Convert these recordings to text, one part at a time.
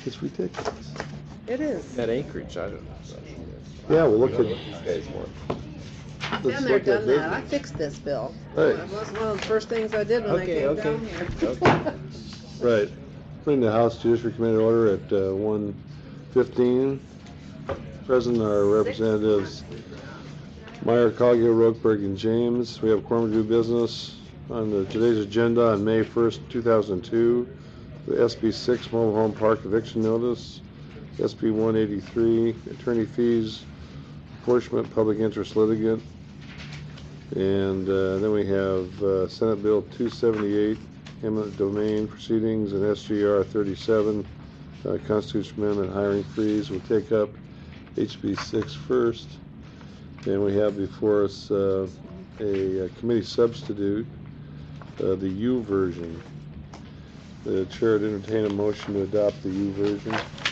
It's ridiculous. It is. At Anchorage, I don't know. Yeah, well, look What at, these guys want. let's Been there, look at done that. I business. fixed this bill. Right. It was one of the first things I did when I came down here. Okay. Right. Bring the House Judiciary Committee order at 1:15. Present are Representatives Meyer, Coghill, Rokeberg, and James. We have quorum to do business on today's agenda on May 1st, 2002. The SB 6 mobile home park eviction notice, SB 183 attorney fees, apportionment public interest litigant, and then we have Senate Bill 278 eminent domain proceedings and SGR 37 Constitution Amendment hiring freeze. We'll take up HB 6 first. And we have before us a committee substitute, the U version. The chair would entertain a motion to adopt the U version.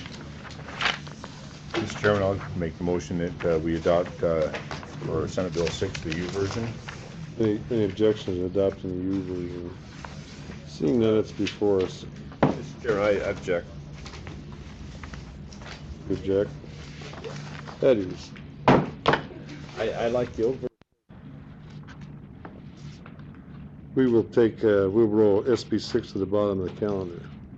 Mr. Chairman, I'll make the motion that we adopt for Senate Bill 6, the U version. Any objections to adopting the U version? Seeing none, it's before us. Mr. Chairman, I object. You object? Eddie's. I like the over. We will take, we'll roll SB 6 to the bottom of the calendar.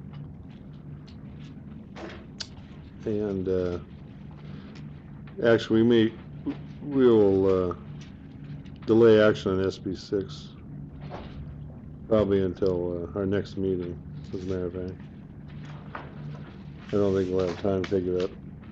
And actually, we'll delay action on SB 6 probably until our next meeting, as a matter of fact. I don't think we'll have time to take it up.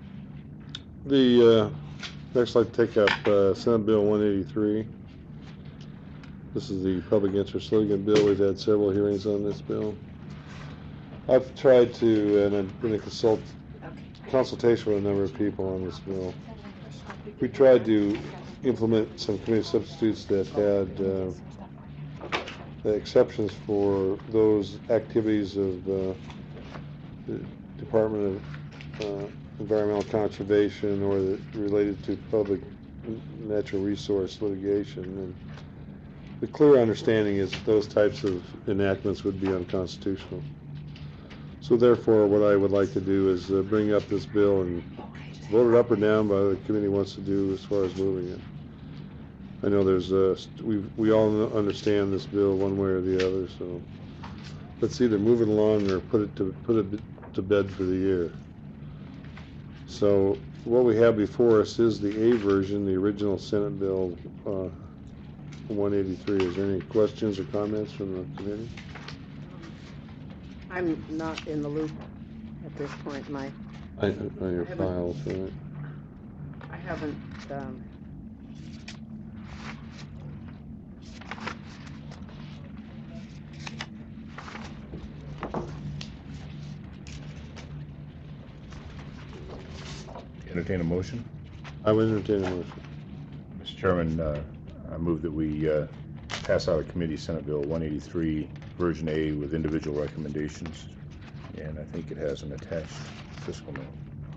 Next, I'd like to take up Senate Bill 183. This is the public interest litigant bill. We've had several hearings on this bill. I've tried to, and I've been in consultation with a number of people on this bill. We tried to implement some committee substitutes that had exceptions for those activities of the Department of Environmental Conservation or related to public natural resource litigation. And the clear understanding is that those types of enactments would be unconstitutional. So therefore, what I would like to do is bring up this bill and vote it up or down by what the committee wants to do as far as moving it. I know there's we all understand this bill one way or the other, so let's either move it along or put it to bed for the year. So what we have before us is the A version, the original Senate Bill 183. Is there any questions or comments from the committee? I'm not in the loop at this point. On your files, right? I haven't. Entertain a motion. I would entertain a motion. Mr. Chairman, I move that we pass out of committee Senate Bill 183, version A, with individual recommendations, and I think it has an attached fiscal note.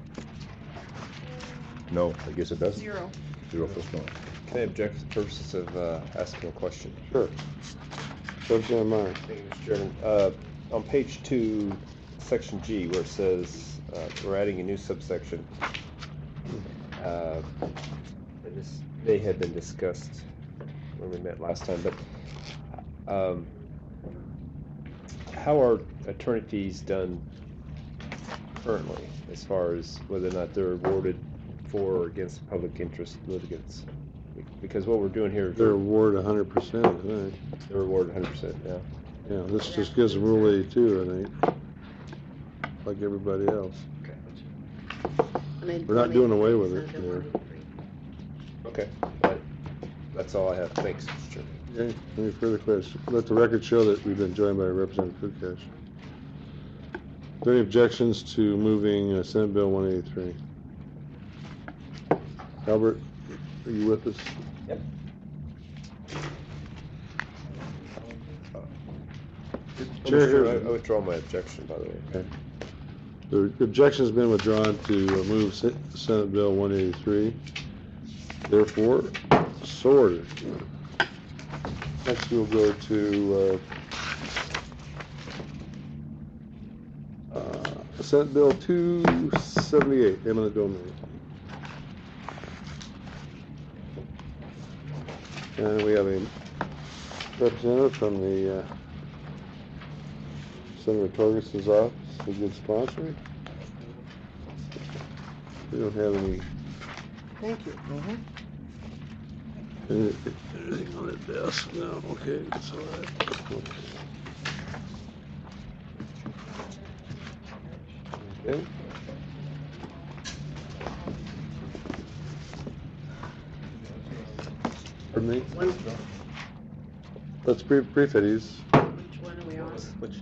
No, I guess it doesn't. Zero fiscal note. Can I object for the purposes of asking a question? Sure. Subject of mine. Thank you, Mr. Chairman. On page 2, section G, where it says we're adding a new subsection, and this may have been discussed when we met last time, but how are attorney fees done currently, as far as whether or not they're awarded for or against public interest litigants? Because what we're doing here, They're awarded 100%, I think. they're awarded 100%. Yeah. Yeah, this just gives them Rule 82, I think, like everybody else. We're not doing away with it here. Okay. That's all I have. Thanks, Mr. Chairman. Okay, any further questions? Let the record show that we've been joined by Representative Kukash. Are there any objections to moving Senate Bill 183? Albert, are you with us? Yep. Chair, I withdraw my objection, by the way. okay. The objection has been withdrawn to move Senate Bill 183. Therefore, so ordered. Next, we'll go to Senate Bill 278, eminent domain. And we have a representative from the Senator Torgerson's office, a good sponsor. We don't have any Thank you. anything on the desk. No, okay, that's all right. Okay. Pardon me? Let's brief it. Which one are we on?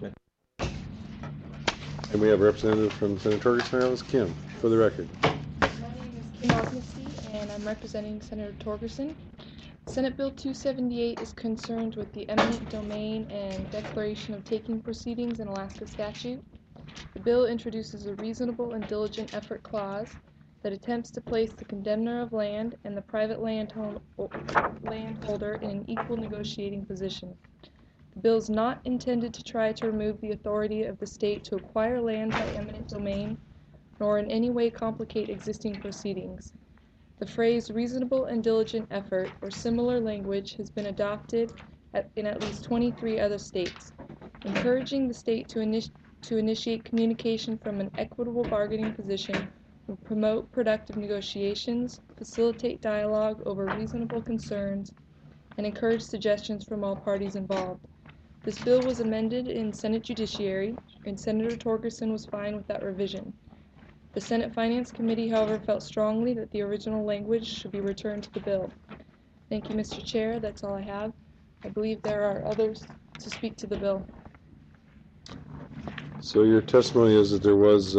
And we have a representative from Senator Torgerson's office, Kim, for the record. My name is Kim Osmosy, and I'm representing Senator Torgerson. Senate Bill 278 is concerned with the eminent domain and declaration of taking proceedings in Alaska statute. The bill introduces a reasonable and diligent effort clause that attempts to place the condemner of land and the private landholder in an equal negotiating position. The bill is not intended to try to remove the authority of the state to acquire land by eminent domain, nor in any way complicate existing proceedings. The phrase reasonable and diligent effort or similar language has been adopted in at least 23 other states, encouraging the state to initiate communication from an equitable bargaining position will promote productive negotiations, facilitate dialogue over reasonable concerns, and encourage suggestions from all parties involved. This bill was amended in Senate Judiciary, and Senator Torgerson was fine with that revision. The Senate Finance Committee, however, felt strongly that the original language should be returned to the bill. Thank you, Mr. Chair. That's all I have. I believe there are others to speak to the bill. So your testimony is that there was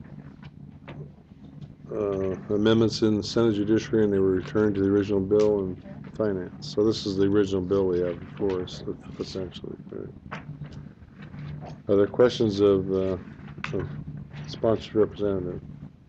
amendments in the Senate Judiciary and they were returned to the original bill in Finance. So this is the original bill we have before us, essentially. Right? Are there questions of sponsored representative?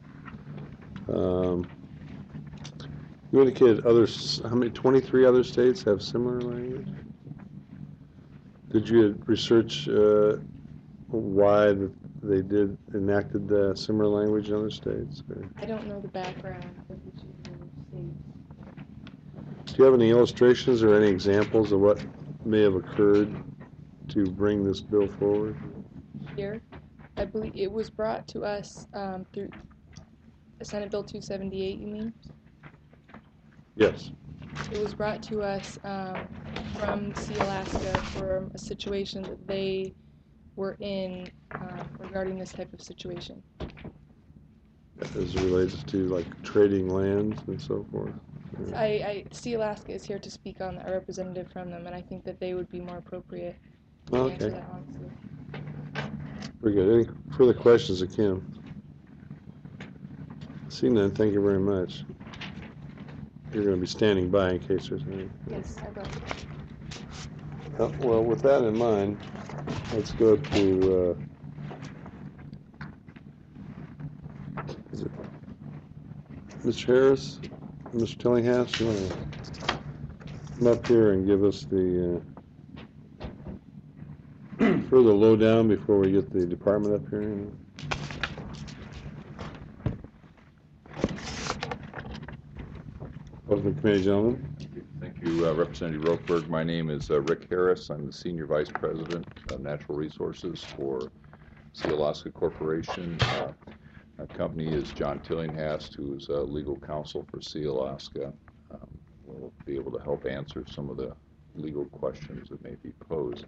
You indicated others, how many, 23 other states have similar language? Did you research why they enacted similar language in other states? Or? I don't know the background of each of the states. Do you have any illustrations or any examples of what may have occurred to bring this bill forward? Here, I believe it was brought to us through Senate Bill 278, you mean? Yes. It was brought to us from Sealaska for a situation that they were in regarding this type of situation. As it relates to like trading lands and so forth. Sealaska is here to speak on a representative from them, and I think that they would be more appropriate to answer that honestly. Very good. Any further questions of Kim? Seeing none, thank you very much. You're going to be standing by in case there's any. Yes, I will. Well, with that in mind, let's go to is it Mr. Harris, Mr. Tillinghast. You want to come up here and give us the further lowdown before we get the department up here? Welcome to the committee, gentlemen. Thank you, Representative Rokeberg. My name is Rick Harris. I'm the Senior Vice President of Natural Resources for Sealaska Corporation. Our company is John Tillinghast, who is legal counsel for Sealaska. We'll be able to help answer some of the legal questions that may be posed.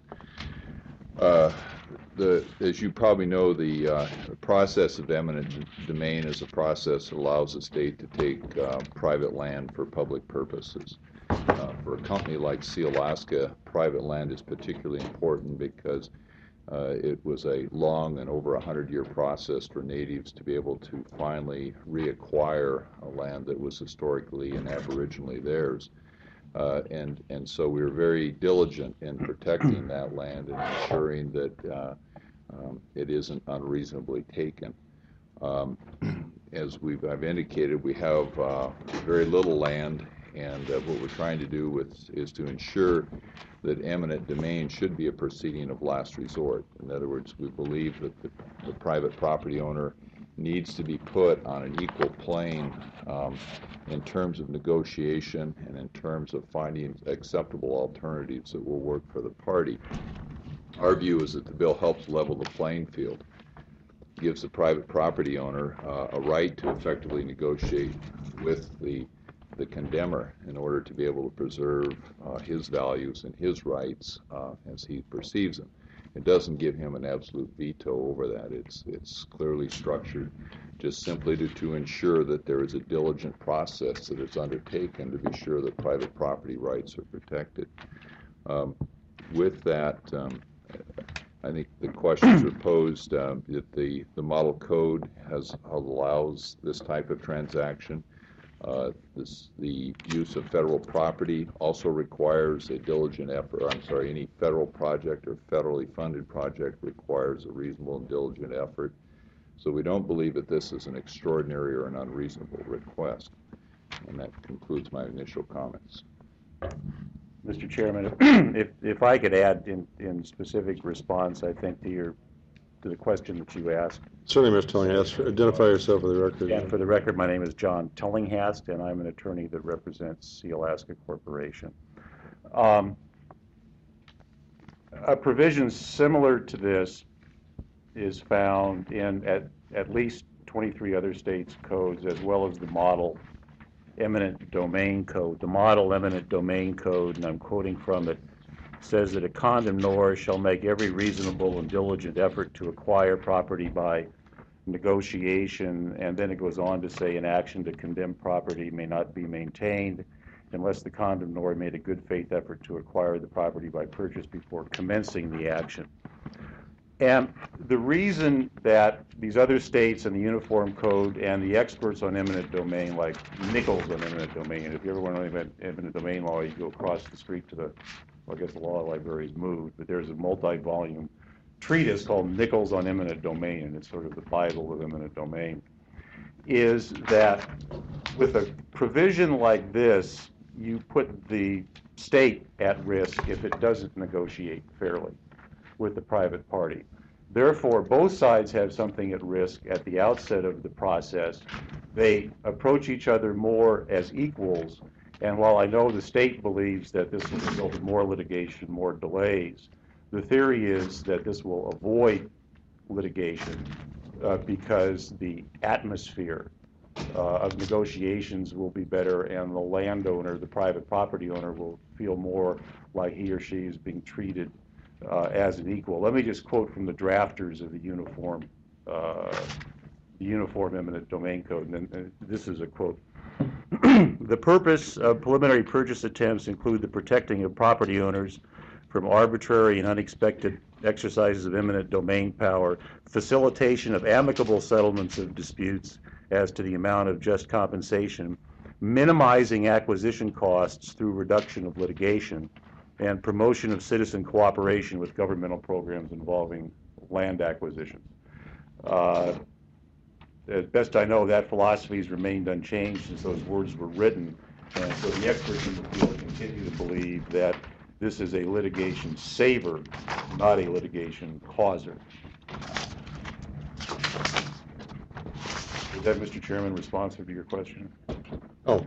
As you probably know, the process of eminent domain is a process that allows the state to take private land for public purposes. For a company like Sealaska, private land is particularly important because it was a long and over 100-year process for natives to be able to finally reacquire a land that was historically and aboriginally theirs. And so we were very diligent in protecting that land and ensuring that it isn't unreasonably taken. As I've indicated, we have very little land, And what we're trying to do is to ensure that eminent domain should be a proceeding of last resort. In other words, we believe that the private property owner needs to be put on an equal plane in terms of negotiation and in terms of finding acceptable alternatives that will work for the party. Our view is that the bill helps level the playing field, gives the private property owner a right to effectively negotiate with the condemner in order to be able to preserve his values and his rights as he perceives them. It doesn't give him an absolute veto over that. It's clearly structured just simply to ensure that there is a diligent process that is undertaken to be sure that private property rights are protected. With that, I think the questions are posed that the model code allows this type of transaction. The use of federal property also requires a diligent effort. Any federal project or federally funded project requires a reasonable and diligent effort. So we don't believe that this is an extraordinary or an unreasonable request. And that concludes my initial comments. Mr. Chairman, if I could add in specific response, I think to the question that you asked. Certainly, Mr. Tillinghast. Identify yourself for the record. Yeah, for the record, my name is John Tillinghast, and I'm an attorney that represents Sealaska Corporation. A provision similar to this is found in at least 23 other states' codes, as well as the model eminent domain code. The model eminent domain code, and I'm quoting from it, says that a condemnor shall make every reasonable and diligent effort to acquire property by negotiation, and then it goes on to say an action to condemn property may not be maintained unless the condemnor made a good faith effort to acquire the property by purchase before commencing the action. And the reason that these other states and the Uniform Code and the experts on eminent domain, like Nichols on eminent domain, and if you ever want to know about eminent domain law, you go across the street to the law library's moved, but there's a multi-volume treatise called Nichols on eminent domain, and it's sort of the Bible of eminent domain, is that with a provision like this, you put the state at risk if it doesn't negotiate fairly with the private party. Therefore, both sides have something at risk at the outset of the process. They approach each other more as equals, and while I know the state believes that this will result in more litigation, more delays, the theory is that this will avoid litigation because the atmosphere of negotiations will be better, and the landowner, the private property owner, will feel more like he or she is being treated as an equal. Let me just quote from the drafters of the Uniform Eminent Domain Code, and this is a quote. The purpose of preliminary purchase attempts include the protecting of property owners from arbitrary and unexpected exercises of eminent domain power, facilitation of amicable settlements of disputes as to the amount of just compensation, minimizing acquisition costs through reduction of litigation, and promotion of citizen cooperation with governmental programs involving land acquisition. As best I know, that philosophy has remained unchanged since those words were written, and so the experts in the field continue to believe that this is a litigation saver, not a litigation causer. Is that, Mr. Chairman, responsive to your question? Oh.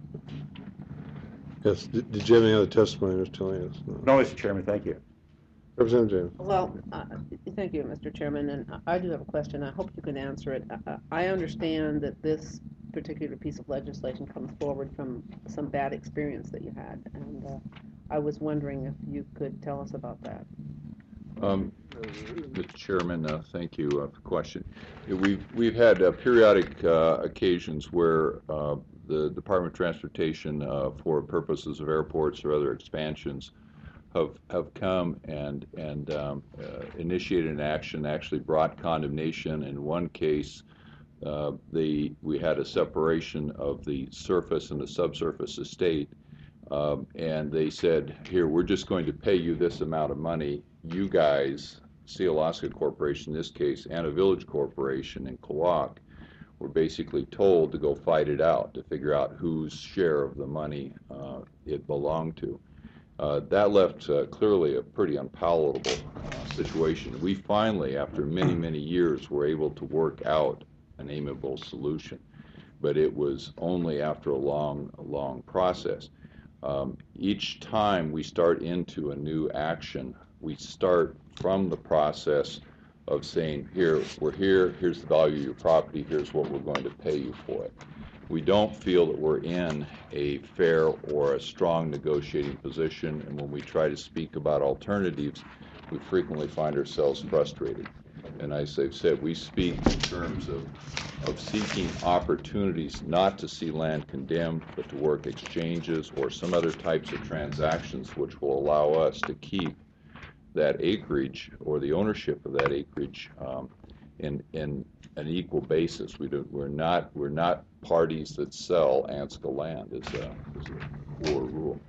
Yes. Did you have any other testimony, Mr. Tillinghast? No, Mr. Chairman, thank you. Representative James. Well, thank you, Mr. Chairman, and I do have a question. I hope you can answer it. I understand that this particular piece of legislation comes forward from some bad experience that you had, and I was wondering if you could tell us about that. Mr. Chairman, thank you for the question. We've had periodic occasions where the Department of Transportation, for purposes of airports or other expansions, have come and initiated an action, actually brought condemnation. In one case, we had a separation of the surface and the subsurface estate, and they said, here, we're just going to pay you this amount of money. You guys, Sealaska Corporation in this case, and a Village Corporation in Kawak, were basically told to go fight it out, to figure out whose share of the money it belonged to. That left clearly a pretty unpalatable situation. We finally, after many, many years, were able to work out an amiable solution, but it was only after a long process. Each time we start into a new action, we start from the process of saying, here, we're here, here's the value of your property, here's what we're going to pay you for it. We don't feel that we're in a fair or a strong negotiating position, and when we try to speak about alternatives, we frequently find ourselves frustrated. And as I've said, we speak in terms of seeking opportunities not to see land condemned, but to work exchanges or some other types of transactions which will allow us to keep that acreage or the ownership of that acreage in an equal basis. We're not parties that sell Ansco land as a core rule.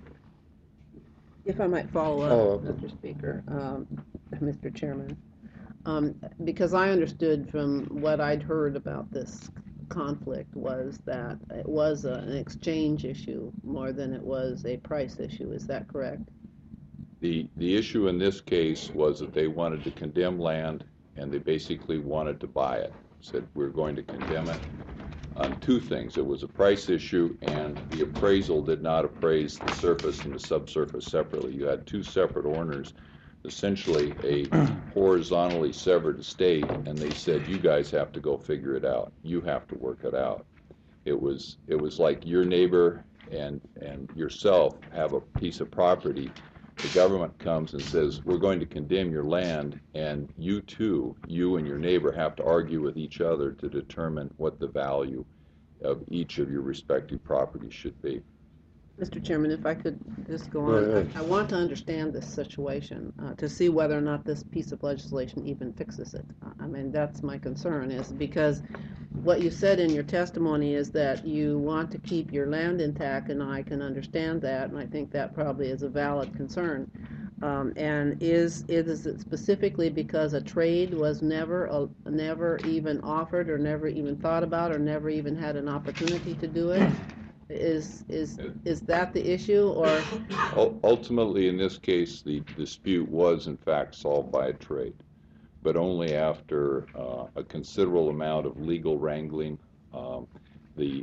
If I might follow Follow up, up. Mr. Speaker, Mr. Chairman, because I understood from what I'd heard about this conflict was that it was an exchange issue more than it was a price issue. Is that correct? The issue in this case was that they wanted to condemn land, and they basically wanted to buy it. Said, we're going to condemn it on two things. It was a price issue, and the appraisal did not appraise the surface and the subsurface separately. You had two separate owners, essentially a horizontally severed estate, and they said, you guys have to go figure it out. You have to work it out. It was like your neighbor and yourself have a piece of property. The government comes and says, we're going to condemn your land, and you and your neighbor have to argue with each other to determine what the value of each of your respective properties should be. Mr. Chairman, if I could just go Go on, ahead. I want to understand this situation to see whether or not this piece of legislation even fixes it. I mean, that's my concern, is because what you said in your testimony is that you want to keep your land intact, and I can understand that, and I think that probably is a valid concern. And is it specifically because a trade was never even offered, or never even thought about, or never even had an opportunity to do it? Is that the issue, or? Ultimately, in this case, the dispute was in fact solved by a trade, but only after a considerable amount of legal wrangling. The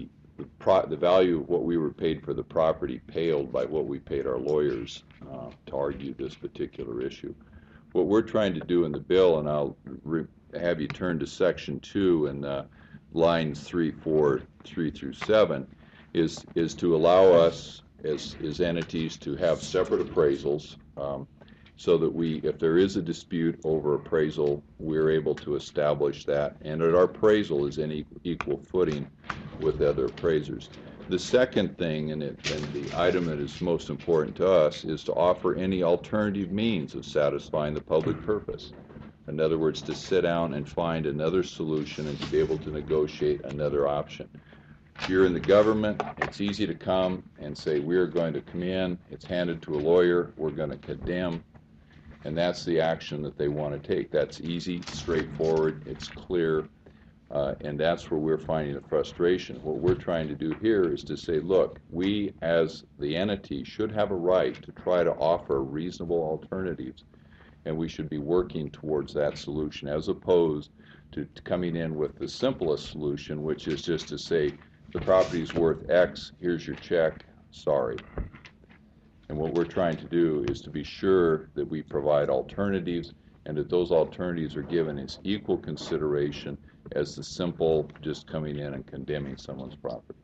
value of what we were paid for the property paled by what we paid our lawyers to argue this particular issue. What we're trying to do in the bill, and I'll have you turn to Section 2 and lines 3, 4, 3 through 7, is to allow us as entities to have separate appraisals, so that if there is a dispute over appraisal, we're able to establish that, and that our appraisal is in equal footing with other appraisers. The second thing, and the item that is most important to us, is to offer any alternative means of satisfying the public purpose. In other words, to sit down and find another solution and to be able to negotiate another option. If you're in the government, it's easy to come and say, we're going to come in, it's handed to a lawyer, we're going to condemn, and that's the action that they want to take. That's easy, straightforward, it's clear, and that's where we're finding the frustration. What we're trying to do here is to say, look, we as the entity should have a right to try to offer reasonable alternatives, and we should be working towards that solution, as opposed to coming in with the simplest solution, which is just to say, the property's worth X, here's your check, sorry. And what we're trying to do is to be sure that we provide alternatives, and that those alternatives are given as equal consideration as the simple just coming in and condemning someone's property.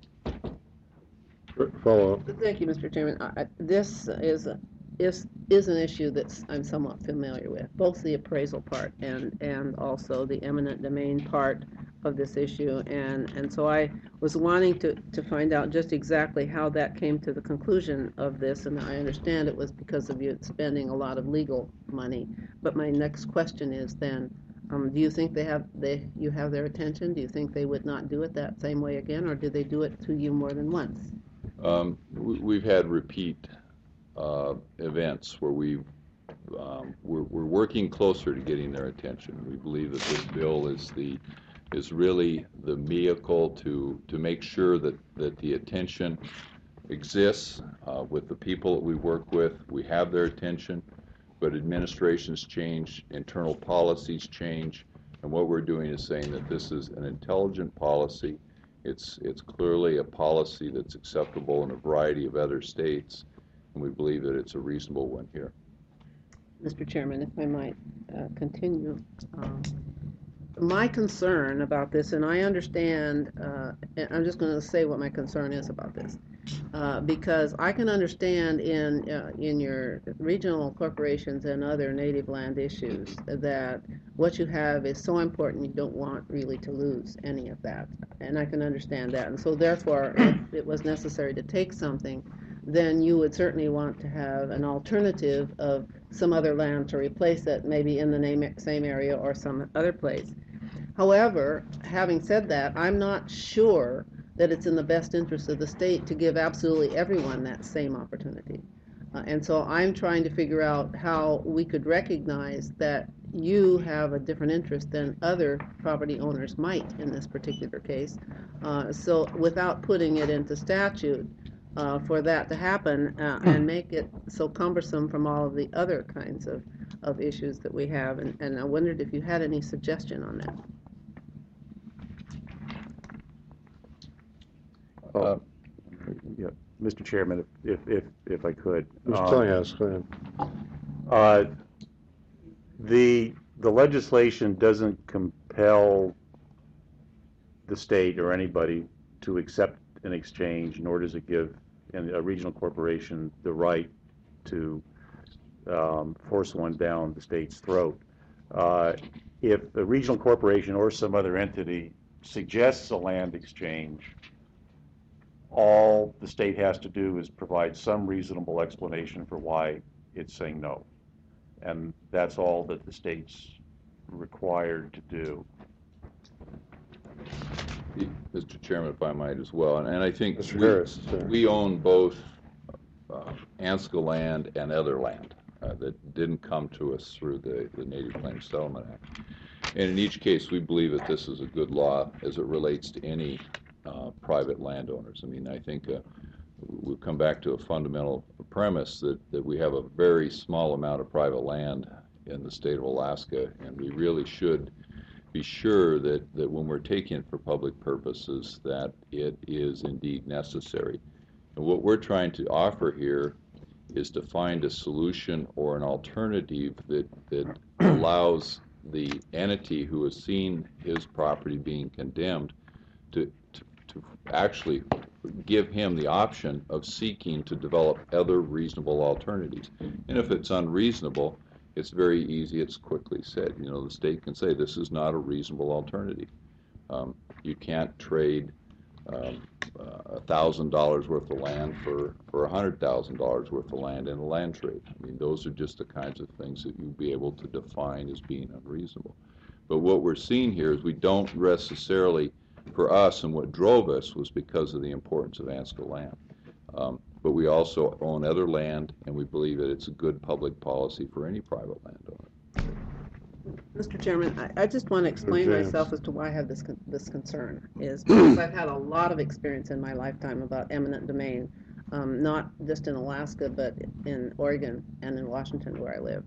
Follow up. Thank you, Mr. Chairman. This is an issue that I'm somewhat familiar with, both the appraisal part and also the eminent domain part of this issue, and so I was wanting to find out just exactly how that came to the conclusion of this, and I understand it was because of you spending a lot of legal money. But my next question is then, do you think you have their attention? Do you think they would not do it that same way again, or do they do it to you more than once? We've had repeat events where we're working closer to getting their attention. We believe that this bill is the is really the vehicle to make sure that the attention exists with the people that we work with. We have their attention, but administrations change, internal policies change, and what we're doing is saying that this is an intelligent policy. It's clearly a policy that's acceptable in a variety of other states, and we believe that it's a reasonable one here. Mr. Chairman, if I might continue. My concern about this, and I understand, and I'm just going to say what my concern is about this, because I can understand in your regional corporations and other native land issues that what you have is so important you don't want really to lose any of that, and I can understand that. And so therefore, if it was necessary to take something, then you would certainly want to have an alternative of some other land to replace it, maybe in the same area or some other place. However, having said that, I'm not sure that it's in the best interest of the state to give absolutely everyone that same opportunity. And so I'm trying to figure out how we could recognize that you have a different interest than other property owners might in this particular case. So without putting it into statute, for that to happen and make it so cumbersome from all of the other kinds of issues that we have. And I wondered if you had any suggestion on that. Yeah, Mr. Chairman, if I could. Mr. Tillinghast, go ahead. The legislation doesn't compel the state or anybody to accept an exchange, nor does it give a regional corporation the right to force one down the state's throat. If a regional corporation or some other entity suggests a land exchange, all the state has to do is provide some reasonable explanation for why it's saying no. And that's all that the state's required to do. Mr. Chairman, if I might as well, and I think Mr. Harris, we own both Ansco land and other land that didn't come to us through the Native Claims Settlement Act. And in each case, we believe that this is a good law as it relates to any private landowners. I mean, I think we'll come back to a fundamental premise that we have a very small amount of private land in the state of Alaska, and we really should be sure that when we're taking it for public purposes, that it is indeed necessary. And what we're trying to offer here is to find a solution or an alternative that allows the entity who has seen his property being condemned to actually give him the option of seeking to develop other reasonable alternatives. And if it's unreasonable, it's very easy, it's quickly said. You know, the state can say this is not a reasonable alternative. You can't trade $1,000 worth of land for $100,000 worth of land in a land trade. I mean, those are just the kinds of things that you'll be able to define as being unreasonable. But what we're seeing here is we don't necessarily, for us, and what drove us was because of the importance of Ansco land. But we also own other land, and we believe that it's a good public policy for any private landowner. Mr. Chairman, I just want to explain James. myself as to why I have this concern, is because I've had a lot of experience in my lifetime about eminent domain, not just in Alaska, but in Oregon and in Washington where I lived.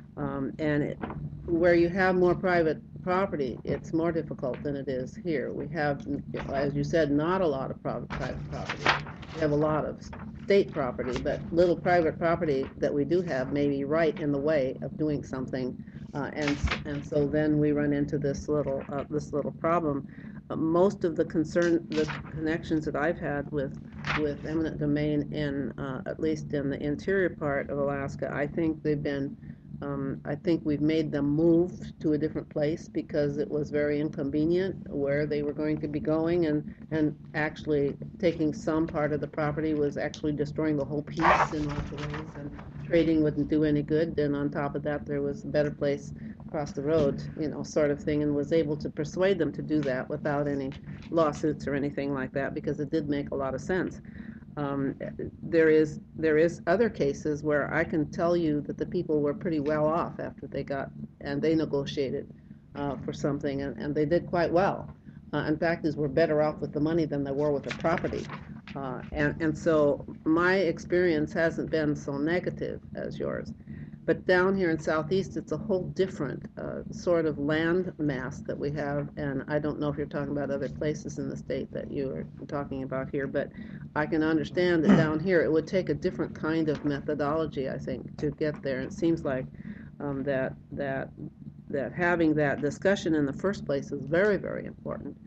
Where you have more private property, it's more difficult than it is here. We have, as you said, not a lot of private property. We have a lot of state property, but little private property that we do have may be right in the way of doing something, and so then we run into this little problem. Most of the connections that I've had with eminent domain in at least in the interior part of Alaska, I think they've been. I think we've made them move to a different place because it was very inconvenient where they were going to be going, and actually taking some part of the property was actually destroying the whole piece in lots of ways, and trading wouldn't do any good. And on top of that, there was a better place across the road, you know, sort of thing, and was able to persuade them to do that without any lawsuits or anything like that, because it did make a lot of sense. There is other cases where I can tell you that the people were pretty well off after they got, and they negotiated for something, and they did quite well. In fact, these were better off with the money than they were with the property. And so my experience hasn't been so negative as yours. But down here in Southeast, it's a whole different sort of land mass that we have, and I don't know if you're talking about other places in the state that you are talking about here, but I can understand that down here it would take a different kind of methodology, I think, to get there. And it seems like that having that discussion in the first place is very, very important.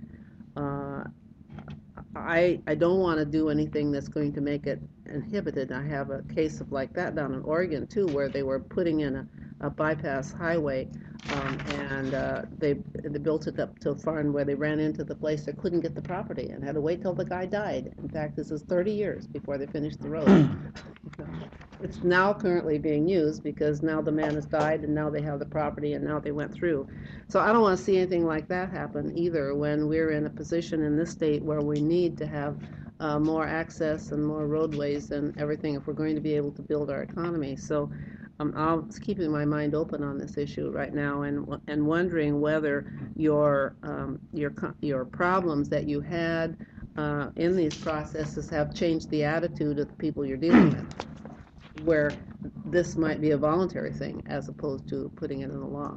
I don't want to do anything that's going to make it inhibited. I have a case of like that down in Oregon too, where they were putting in a bypass highway, and they built it up to far and where they ran into the place they couldn't get the property and had to wait till the guy died. In fact, this is 30 years before they finished the road. It's now currently being used because now the man has died and now they have the property and now they went through. So I don't want to see anything like that happen either when we're in a position in this state where we need to have more access and more roadways and everything if we're going to be able to build our economy. So I'm keeping my mind open on this issue right now and wondering whether your problems that you had in these processes have changed the attitude of the people you're dealing with, where this might be a voluntary thing as opposed to putting it in the law.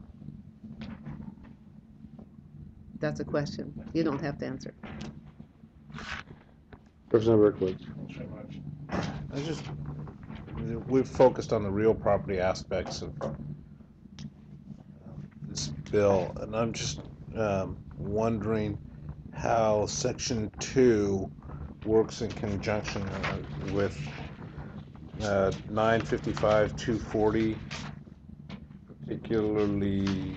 That's a question. You don't have to answer. Representative Berkowitz. Thanks very much. We've focused on the real property aspects of this bill, and I'm just wondering how Section 2 works in conjunction with 955, 240, particularly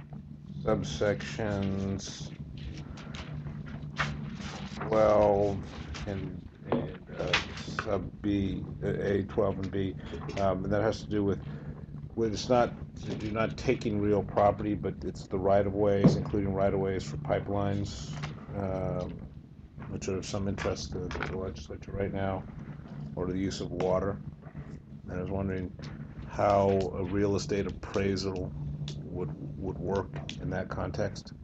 subsections 12 and sub B, A, 12 and B, and that has to do with it's not, you're not taking real property, but it's the right-of-ways, including right-of-ways for pipelines, which are of some interest to the legislature right now, or the use of water. And I was wondering how a real estate appraisal would work in that context.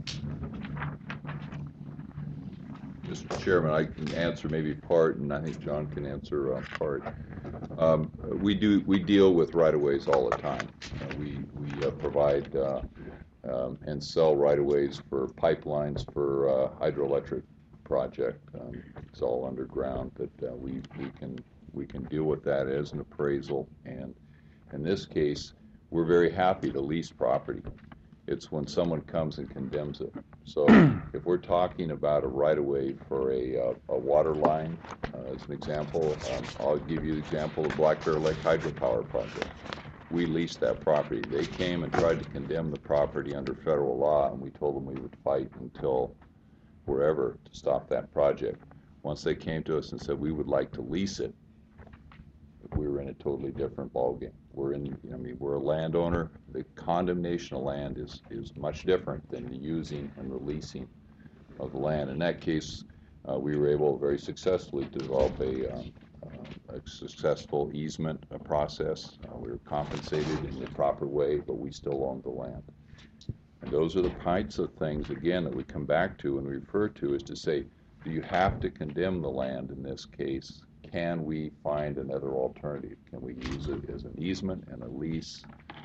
Mr. Chairman, I can answer maybe part, and I think John can answer part. We deal with right-of-ways all the time. We provide and sell right-of-ways for pipelines for hydroelectric project. It's all underground, but we can deal with that as an appraisal. And in this case, we're very happy to lease property. It's when someone comes and condemns it. So if we're talking about a right-of-way for a water line, as an example, I'll give you the example of Black Bear Lake Hydropower Project. We leased that property. They came and tried to condemn the property under federal law, and we told them we would fight until forever to stop that project. Once they came to us and said we would like to lease it, we were in a totally different ballgame. We're a landowner. The condemnation of land is much different than the using and the leasing of the land. In that case, we were able very successfully to develop a successful easement process. We were compensated in the proper way, but we still owned the land. And those are the kinds of things, again, that we come back to and refer to, is to say, do you have to condemn the land in this case? Can we find another alternative? Can we use it as an easement and a lease,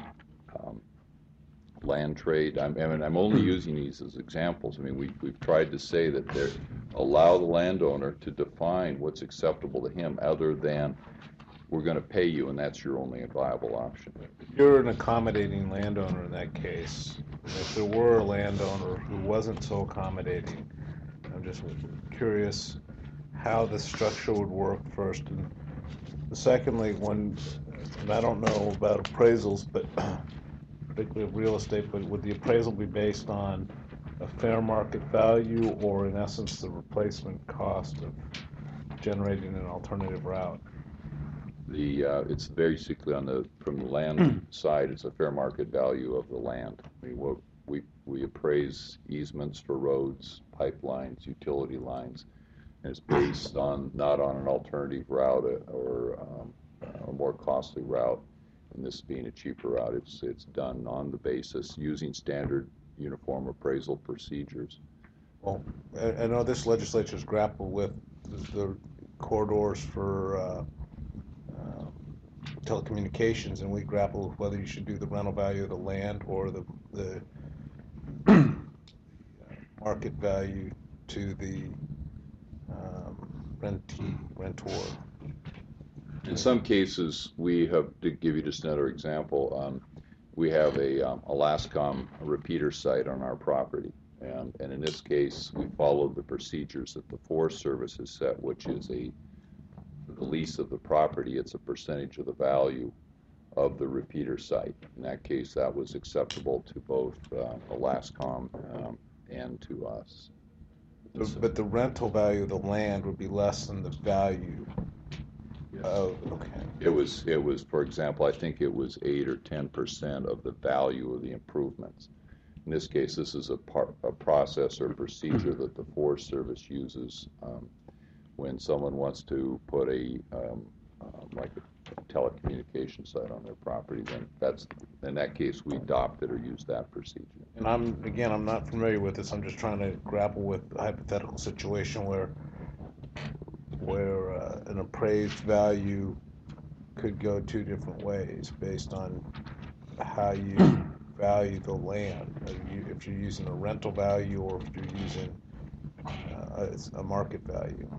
land trade? I'm only using these as examples. I mean, we've tried to say that allow the landowner to define what's acceptable to him, other than we're going to pay you and that's your only viable option. You're an accommodating landowner in that case. If there were a landowner who wasn't so accommodating, I'm just curious how the structure would work first. And secondly, and I don't know about appraisals, but particularly of real estate, but would the appraisal be based on a fair market value, or in essence the replacement cost of generating an alternative route? It's basically from the land side, it's a fair market value of the land. I mean, we appraise easements for roads, pipelines, utility lines, and it's based on not on an alternative route or a more costly route, and this being a cheaper route. It's done on the basis using standard uniform appraisal procedures. Well, I know this legislature's grappled with the corridors for telecommunications, and we grapple with whether you should do the rental value of the land or the market value to the rentor. In some cases, we have, to give you just another example, we have a Alascom repeater site on our property. And in this case, we followed the procedures that the Forest Service has set, which is the lease of the property. It's a percentage of the value of the repeater site. In that case, that was acceptable to both Alascom and to us. But the rental value of the land would be less than the value. Yes. Oh, okay. It was, for example, I think it was 8 or 10% of the value of the improvements. In this case, this is a process or procedure that the Forest Service uses when someone wants to put like a telecommunication site on their property. Then that's, in that case, we adopted or used that procedure. And I'm not familiar with this. I'm just trying to grapple with a hypothetical situation where an appraised value could go two different ways based on how you value the land. If you're using a rental value or if you're using a market value.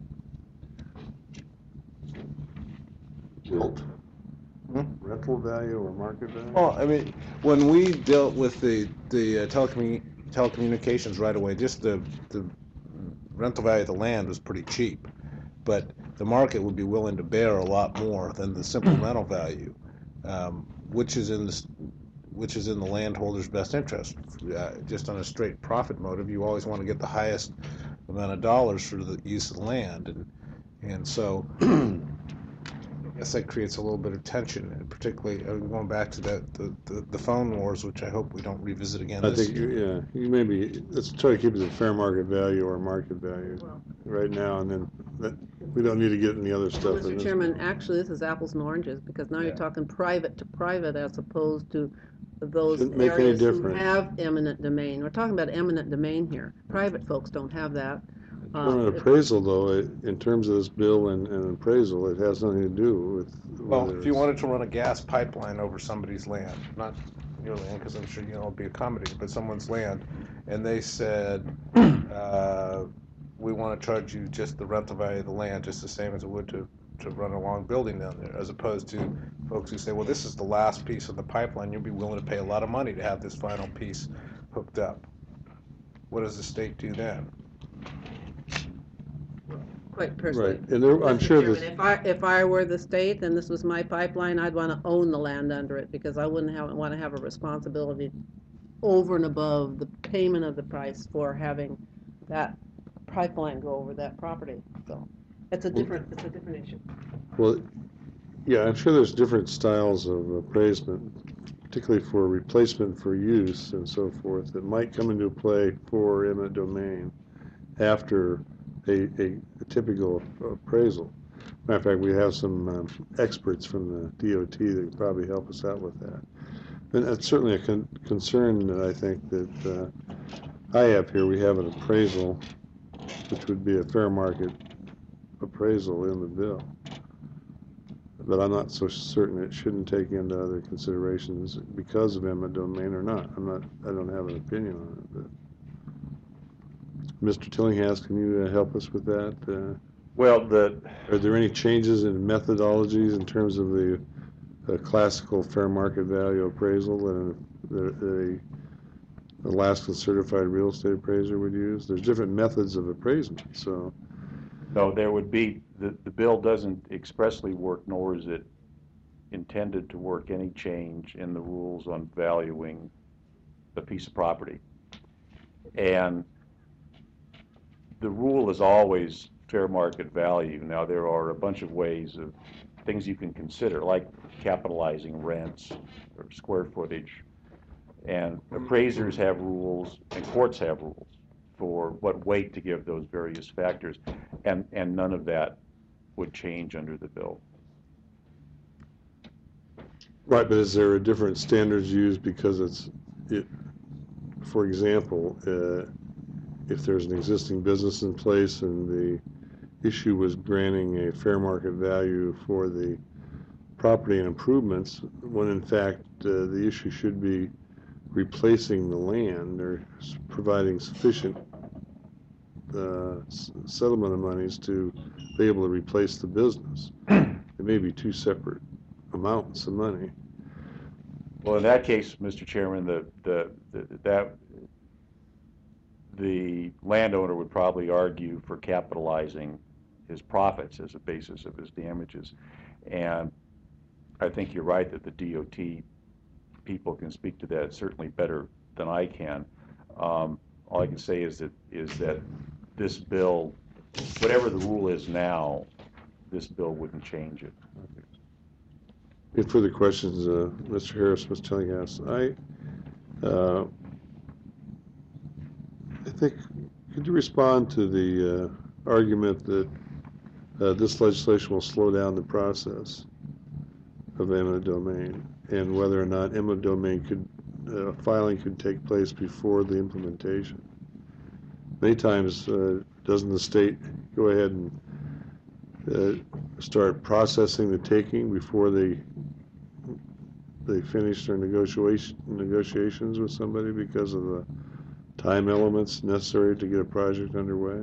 Rental value or market value? Well, I mean, when we dealt with the telecommunications right away, just the rental value of the land was pretty cheap, but the market would be willing to bear a lot more than the simple rental value, which is in the landholder's best interest. Just on a straight profit motive, you always want to get the highest amount of dollars for the use of the land, and so I guess that creates a little bit of tension, and particularly going back to the phone wars, which I hope we don't revisit again. I think, you maybe, let's try to keep it at fair market value or market value right now, and then we don't need to get in the other stuff. Mr. Chairman, actually, this is apples and oranges, because now you're talking private to private as opposed to those Shouldn't make any areas who difference. have eminent domain. We're talking about eminent domain here. Private folks don't have that. On an appraisal, though, in terms of this bill and appraisal, it has nothing to do with. Well, if you wanted to run a gas pipeline over somebody's land, not your land, because I'm sure it'll be accommodated, but someone's land, and they said, we want to charge you just the rental value of the land, just the same as it would to run a long building down there, as opposed to folks who say, well, this is the last piece of the pipeline, you'll be willing to pay a lot of money to have this final piece hooked up. What does the state do then? Quite personally. Right, and I'm Mr. sure Chairman, this. if I were the state and this was my pipeline, I'd want to own the land under it, because I wouldn't want to have a responsibility over and above the payment of the price for having that pipeline go over that property. So it's a different issue. Well, yeah, I'm sure there's different styles of appraisement, particularly for replacement for use and so forth, that might come into play for eminent domain after a typical appraisal. Matter of fact, we have some experts from the DOT that can probably help us out with that. And that's certainly a concern that I think that I have here. We have an appraisal, which would be a fair market appraisal in the bill. But I'm not so certain it shouldn't take into other considerations because of eminent domain or not. I don't have an opinion on it. But Mr. Tillinghast, can you help us with that? Well, Are there any changes in methodologies in terms of the classical fair market value appraisal that a Alaska certified real estate appraiser would use? There's different methods of appraisement, so. no, there would be, the bill doesn't expressly work, nor is it intended to work any change in the rules on valuing a piece of property. And the rule is always fair market value. Now, there are a bunch of ways of things you can consider, like capitalizing rents or square footage. And appraisers have rules and courts have rules for what weight to give those various factors. And none of that would change under the bill. Right, but is there a different standards used because for example, if there's an existing business in place and the issue was granting a fair market value for the property and improvements, when in fact the issue should be replacing the land or providing sufficient settlement of monies to be able to replace the business. It may be two separate amounts of money. Well, in that case, Mr. Chairman, the landowner would probably argue for capitalizing his profits as a basis of his damages. And I think you're right that the DOT people can speak to that certainly better than I can. All I can say is that this bill, whatever the rule is now, this bill wouldn't change it. Any further questions, Mr. Harris, Ms. Tillinghast? I think, could you respond to the argument that this legislation will slow down the process of eminent domain, and whether or not eminent domain filing could take place before the implementation? Many times, doesn't the state go ahead and start processing the taking before they finish their negotiations with somebody because of the time elements necessary to get a project underway?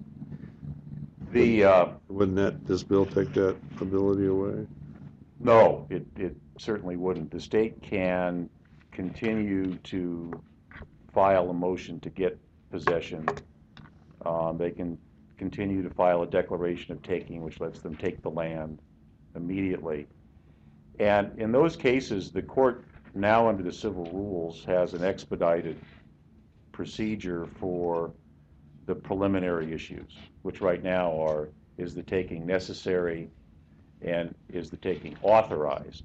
Wouldn't this bill take that ability away? No, it certainly wouldn't. The state can continue to file a motion to get possession. They can continue to file a declaration of taking, which lets them take the land immediately. And in those cases, the court now under the civil rules has an expedited procedure for the preliminary issues, which right now is the taking necessary and is the taking authorized.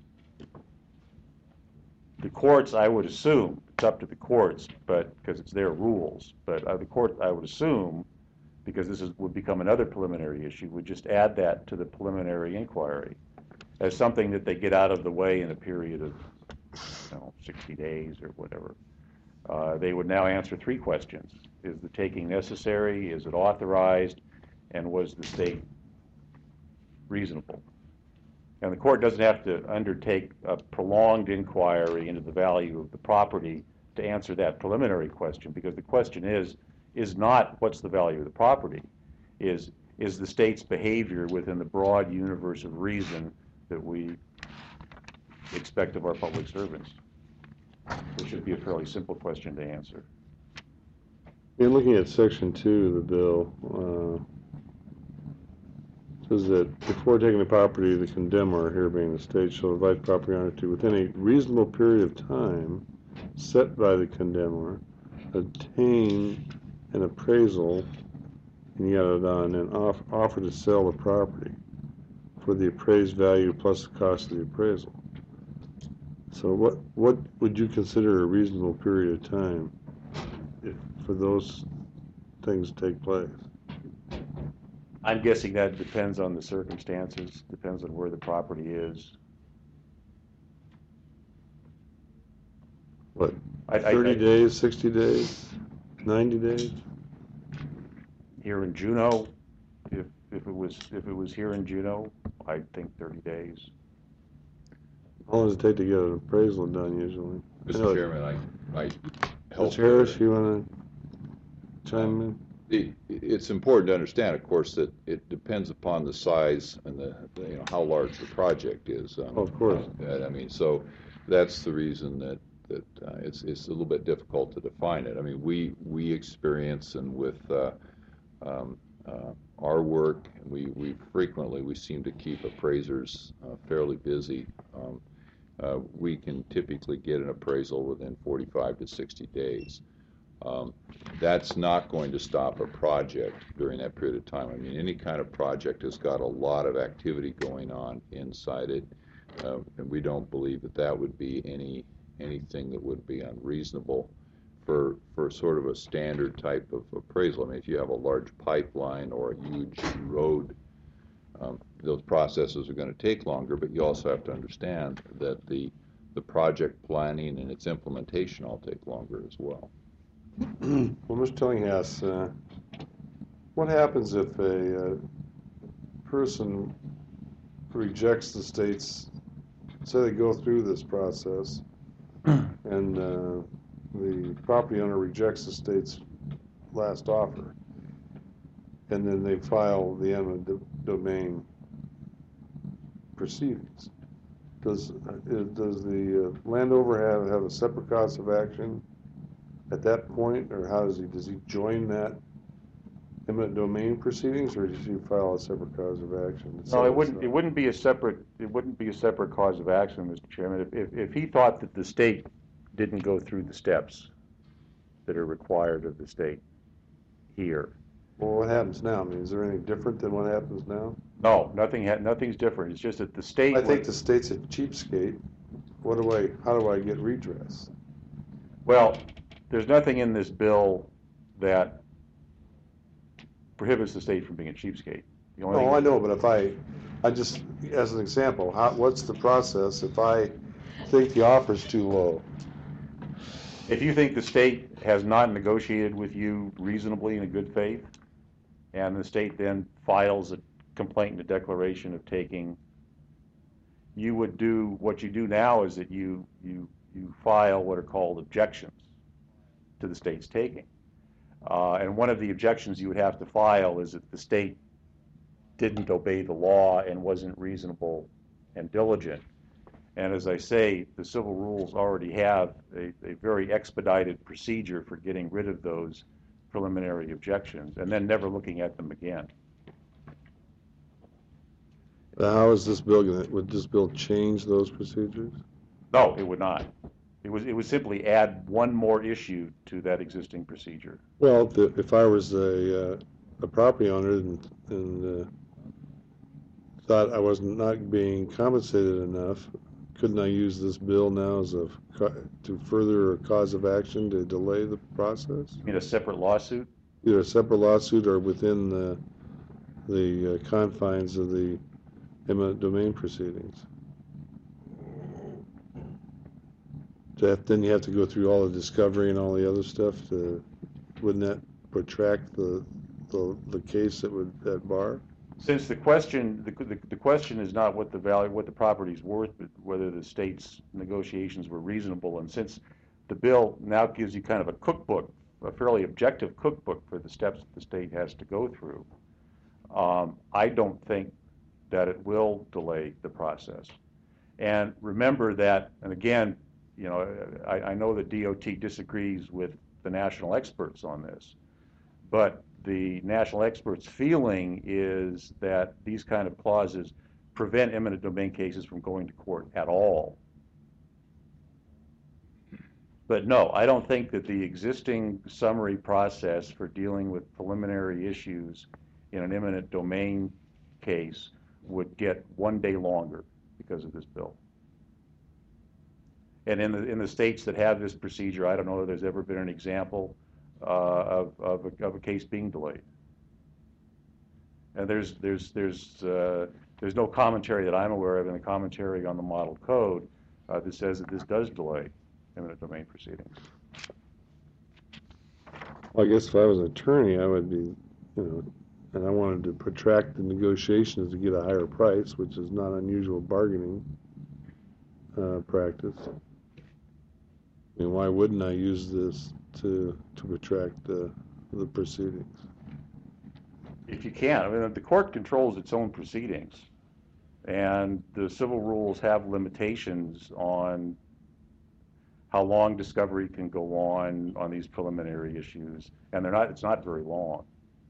The courts, I would assume, it's up to the courts, but because it's their rules, but the court, I would assume, because would become another preliminary issue, would just add that to the preliminary inquiry as something that they get out of the way in a period of 60 days or whatever. They would now answer three questions. Is the taking necessary? Is it authorized? And was the state reasonable? And the court doesn't have to undertake a prolonged inquiry into the value of the property to answer that preliminary question, because the question is not what's the value of the property, is the state's behavior within the broad universe of reason that we expect of our public servants. It should be a fairly simple question to answer. In looking at Section 2 of the bill, says that before taking the property, the condemner, here being the state, shall invite the property owner to, within a reasonable period of time set by the condemner, obtain an appraisal, and and offer to sell the property for the appraised value plus the cost of the appraisal. So what would you consider a reasonable period of time for those things to take place? I'm guessing that depends on the circumstances, depends on where the property is. What, 30 days, 60 days, 90 days? Here in Juneau, if it was here in Juneau, I'd think 30 days. How long does it take to get an appraisal done usually? Mr. Chairman, I help. Mr. Harris, you want to chime in? It's important to understand, of course, that it depends upon the size and how large the project is. Of course. I mean, so that's the reason that it's a little bit difficult to define it. I mean, we experience, and with our work, we frequently seem to keep appraisers fairly busy. We can typically get an appraisal within 45 to 60 days. That's not going to stop a project during that period of time. I mean, any kind of project has got a lot of activity going on inside it, and we don't believe that would be anything that would be unreasonable for sort of a standard type of appraisal. I mean, if you have a large pipeline or a huge road, those processes are going to take longer, but you also have to understand that the project planning and its implementation all take longer as well. Well, Mr. Tillinghast, what happens if a person rejects the state's, say they go through this process, and the property owner rejects the state's last offer, and then they file the eminent domain proceedings? Does the landowner have a separate cause of action at that point, or how does he join that eminent domain proceedings, or does he file a separate cause of action? No, it wouldn't be a separate cause of action, Mr. Chairman. If he thought that the state didn't go through the steps that are required of the state here. Well, what happens now? I mean, is there anything different than what happens now? No, nothing's different. It's just that the state. I think the state's a cheapskate. How do I get redress? Well, there's nothing in this bill that prohibits the state from being a cheapskate. The only No, thing I know, but if I just, as an example, what's the process if I think the offer's too low? If you think the state has not negotiated with you reasonably in a good faith, and the state then files a complaint and a declaration of taking, you would do, what you do now is that you file what are called objections to the state's taking. And one of the objections you would have to file is that the state didn't obey the law and wasn't reasonable and diligent. And as I say, the civil rules already have a very expedited procedure for getting rid of those preliminary objections and then never looking at them again. How is this bill would this bill change those procedures? No, it would not. It would simply add one more issue to that existing procedure. Well, if I was a property owner and thought I was not being compensated enough, couldn't I use this bill now as to further a cause of action to delay the process? You mean a separate lawsuit? Either a separate lawsuit or within the confines of the eminent domain proceedings. Then you have to go through all the discovery and all the other stuff. Wouldn't that protract the case at bar? Since the question is not what the property's worth, but whether the state's negotiations were reasonable, and since the bill now gives you kind of a cookbook, a fairly objective cookbook for the steps that the state has to go through, I don't think that it will delay the process. And remember that, and again, you know, I know that DOT disagrees with the national experts on this, but the national experts' feeling is that these kind of clauses prevent eminent domain cases from going to court at all. But no, I don't think that the existing summary process for dealing with preliminary issues in an eminent domain case would get 1 day longer because of this bill. And in the states that have this procedure, I don't know if there's ever been an example of a case being delayed. And there's no commentary that I'm aware of in the commentary on the model code that says that this does delay eminent domain proceedings. Well, I guess if I was an attorney, I would be, and I wanted to protract the negotiations to get a higher price, which is not unusual bargaining practice. I mean, why wouldn't I use this to protract the proceedings? If you can, I mean, the court controls its own proceedings, and the civil rules have limitations on how long discovery can go on these preliminary issues, and it's not very long.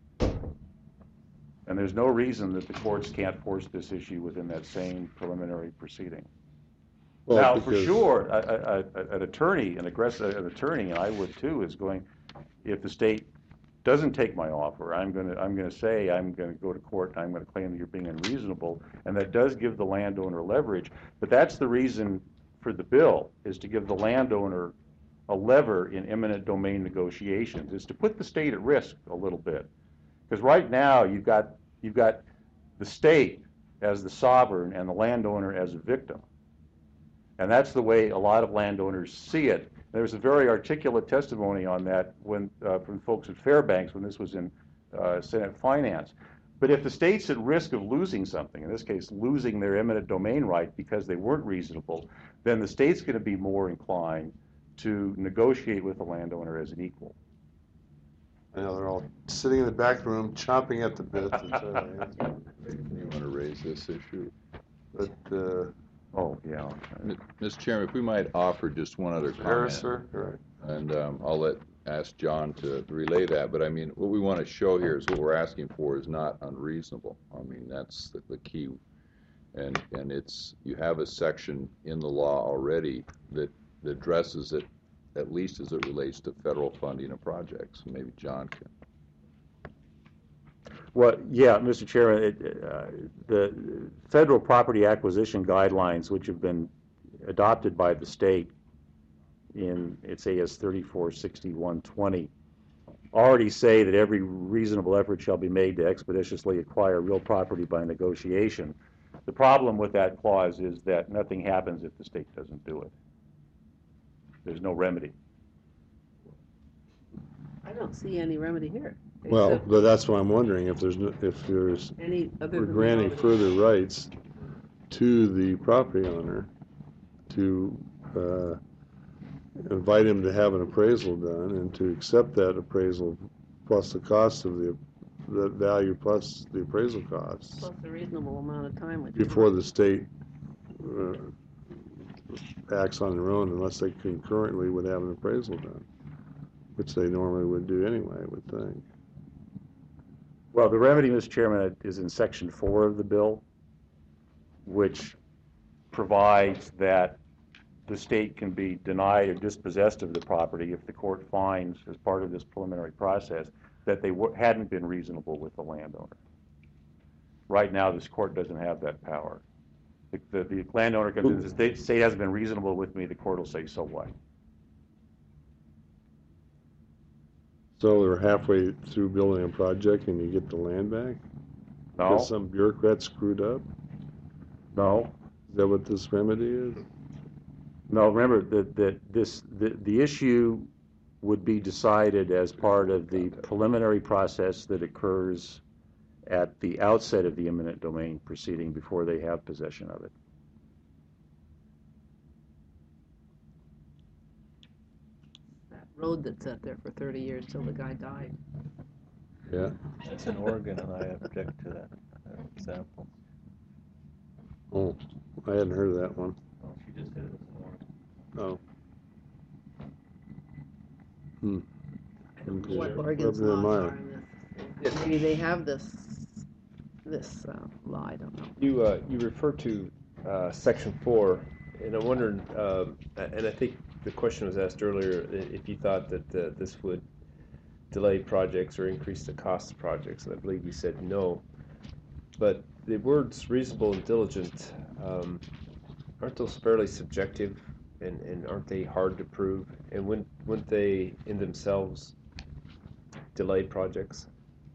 And there's no reason that the courts can't force this issue within that same preliminary proceeding. Well, now, for sure, an attorney, and I would too, is going, if the state doesn't take my offer, I'm going to say I'm going to go to court and I'm going to claim that you're being unreasonable, and that does give the landowner leverage. But that's the reason for the bill, is to give the landowner a lever in eminent domain negotiations, is to put the state at risk a little bit, because right now you've got the state as the sovereign and the landowner as a victim. And that's the way a lot of landowners see it. There was a very articulate testimony on that when, from folks at Fairbanks when this was in Senate Finance. But if the state's at risk of losing something, in this case losing their eminent domain right because they weren't reasonable, then the state's going to be more inclined to negotiate with the landowner as an equal. I know they're all sitting in the back room chomping at the bit. You want to raise this issue? But, Oh, yeah. Mr. Chairman, if we might offer just one other Harris, comment, sir? and I'll ask John to relay that, but I mean, what we want to show here is what we're asking for is not unreasonable. I mean, that's the key. And it's, you have a section in the law already that addresses it, at least as it relates to federal funding of projects. Maybe John can. Well, yeah, Mr. Chairman, the federal property acquisition guidelines, which have been adopted by the state in its AS 346120, already say that every reasonable effort shall be made to expeditiously acquire real property by negotiation. The problem with that clause is that nothing happens if the state doesn't do it. There's no remedy. I don't see any remedy here. Well, except but that's why I'm wondering if there's any other we're than granting the- further rights to the property owner to invite him to have an appraisal done and to accept that appraisal plus the cost of the value plus the appraisal costs plus a reasonable amount of time. Which before the state acts on their own unless they concurrently would have an appraisal done, which they normally would do anyway, I would think. Well, the remedy, Mr. Chairman, is in Section 4 of the bill, which provides that the state can be denied or dispossessed of the property if the court finds, as part of this preliminary process, that they hadn't been reasonable with the landowner. Right now, this court doesn't have that power. The landowner comes in and says, the state hasn't been reasonable with me, the court will say, so what? So they're halfway through building a project and you get the land back? No, Because some bureaucrat screwed up? no. Is that what this remedy is? No, remember that the issue would be decided as part of the preliminary process that occurs at the outset of the eminent domain proceeding before they have possession of it. that road that sat there for 30 years till the guy died. Yeah. It's in Oregon, and I object to that example. Oh, I hadn't heard of that one. Oh, she just said it was in Oregon. Oh. Hmm. Okay. What Oregon's Never laws mind. are in this. Maybe they have this law, I don't know. You refer to Section 4, and I'm wondering, and I think the question was asked earlier, if you thought that this would delay projects or increase the cost of projects, and I believe you said no. But the words reasonable and diligent, aren't those fairly subjective, and aren't they hard to prove? And wouldn't they, in themselves, delay projects?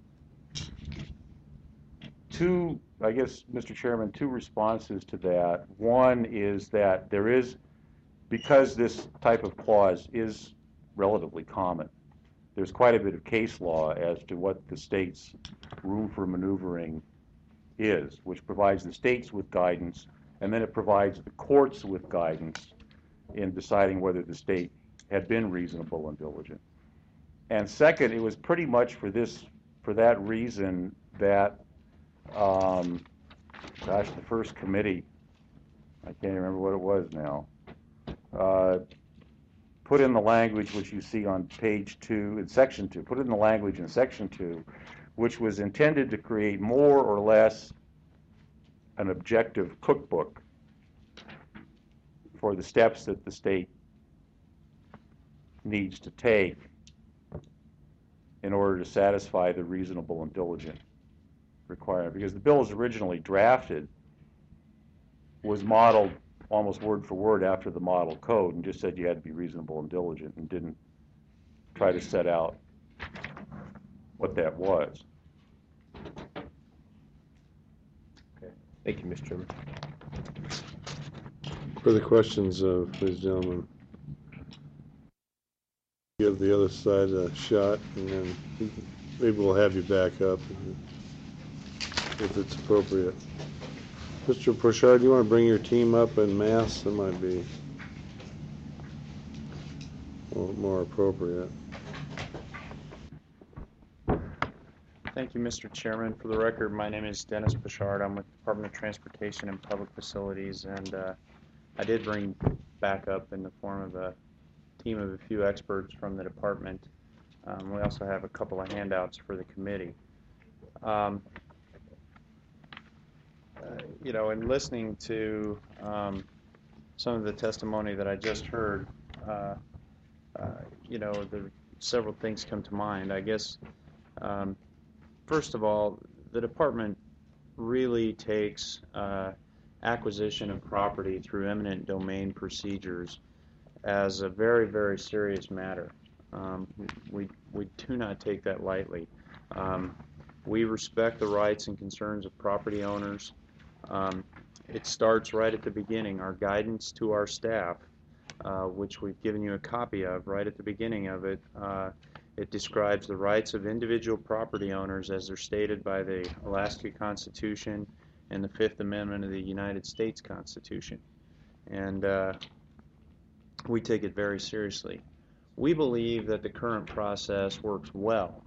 Two, I guess, Mr. Chairman, two responses to that. One is that there is, because this type of clause is relatively common, there's quite a bit of case law as to what the state's room for maneuvering is, which provides the states with guidance, and then it provides the courts with guidance in deciding whether the state had been reasonable and diligent. And second, it was pretty much for that reason that, the first committee, I can't remember what it was now, put in the language which you see on page 2 in section 2, put in the language in section 2, which was intended to create more or less an objective cookbook for the steps that the state needs to take in order to satisfy the reasonable and diligent requirement. Because the bill as originally drafted was modeled almost word for word after the model code and just said you had to be reasonable and diligent and didn't try to set out what that was. Thank you, Mr. Chairman. Further questions, please, gentlemen? Give the other side a shot, and then maybe we'll have you back up if it's appropriate. Mr. Pritchard, do you want to bring your team up en masse? That might be more appropriate. Thank you, Mr. Chairman. For the record, my name is Dennis Pritchard. I'm with the Department of Transportation and Public Facilities, and I did bring backup in the form of a team of a few experts from the department. We also have a couple of handouts for the committee. You know, in listening to some of the testimony that I just heard, you know, several things come to mind. I guess, first of all, the department really takes acquisition of property through eminent domain procedures as a very, very serious matter. We do not take that lightly. We respect the rights and concerns of property owners. It starts right at the beginning. Our guidance to our staff, which we've given you a copy of right at the beginning of it, it describes the rights of individual property owners as they're stated by the Alaska Constitution and the Fifth Amendment of the United States Constitution. And we take it very seriously. We believe that the current process works well.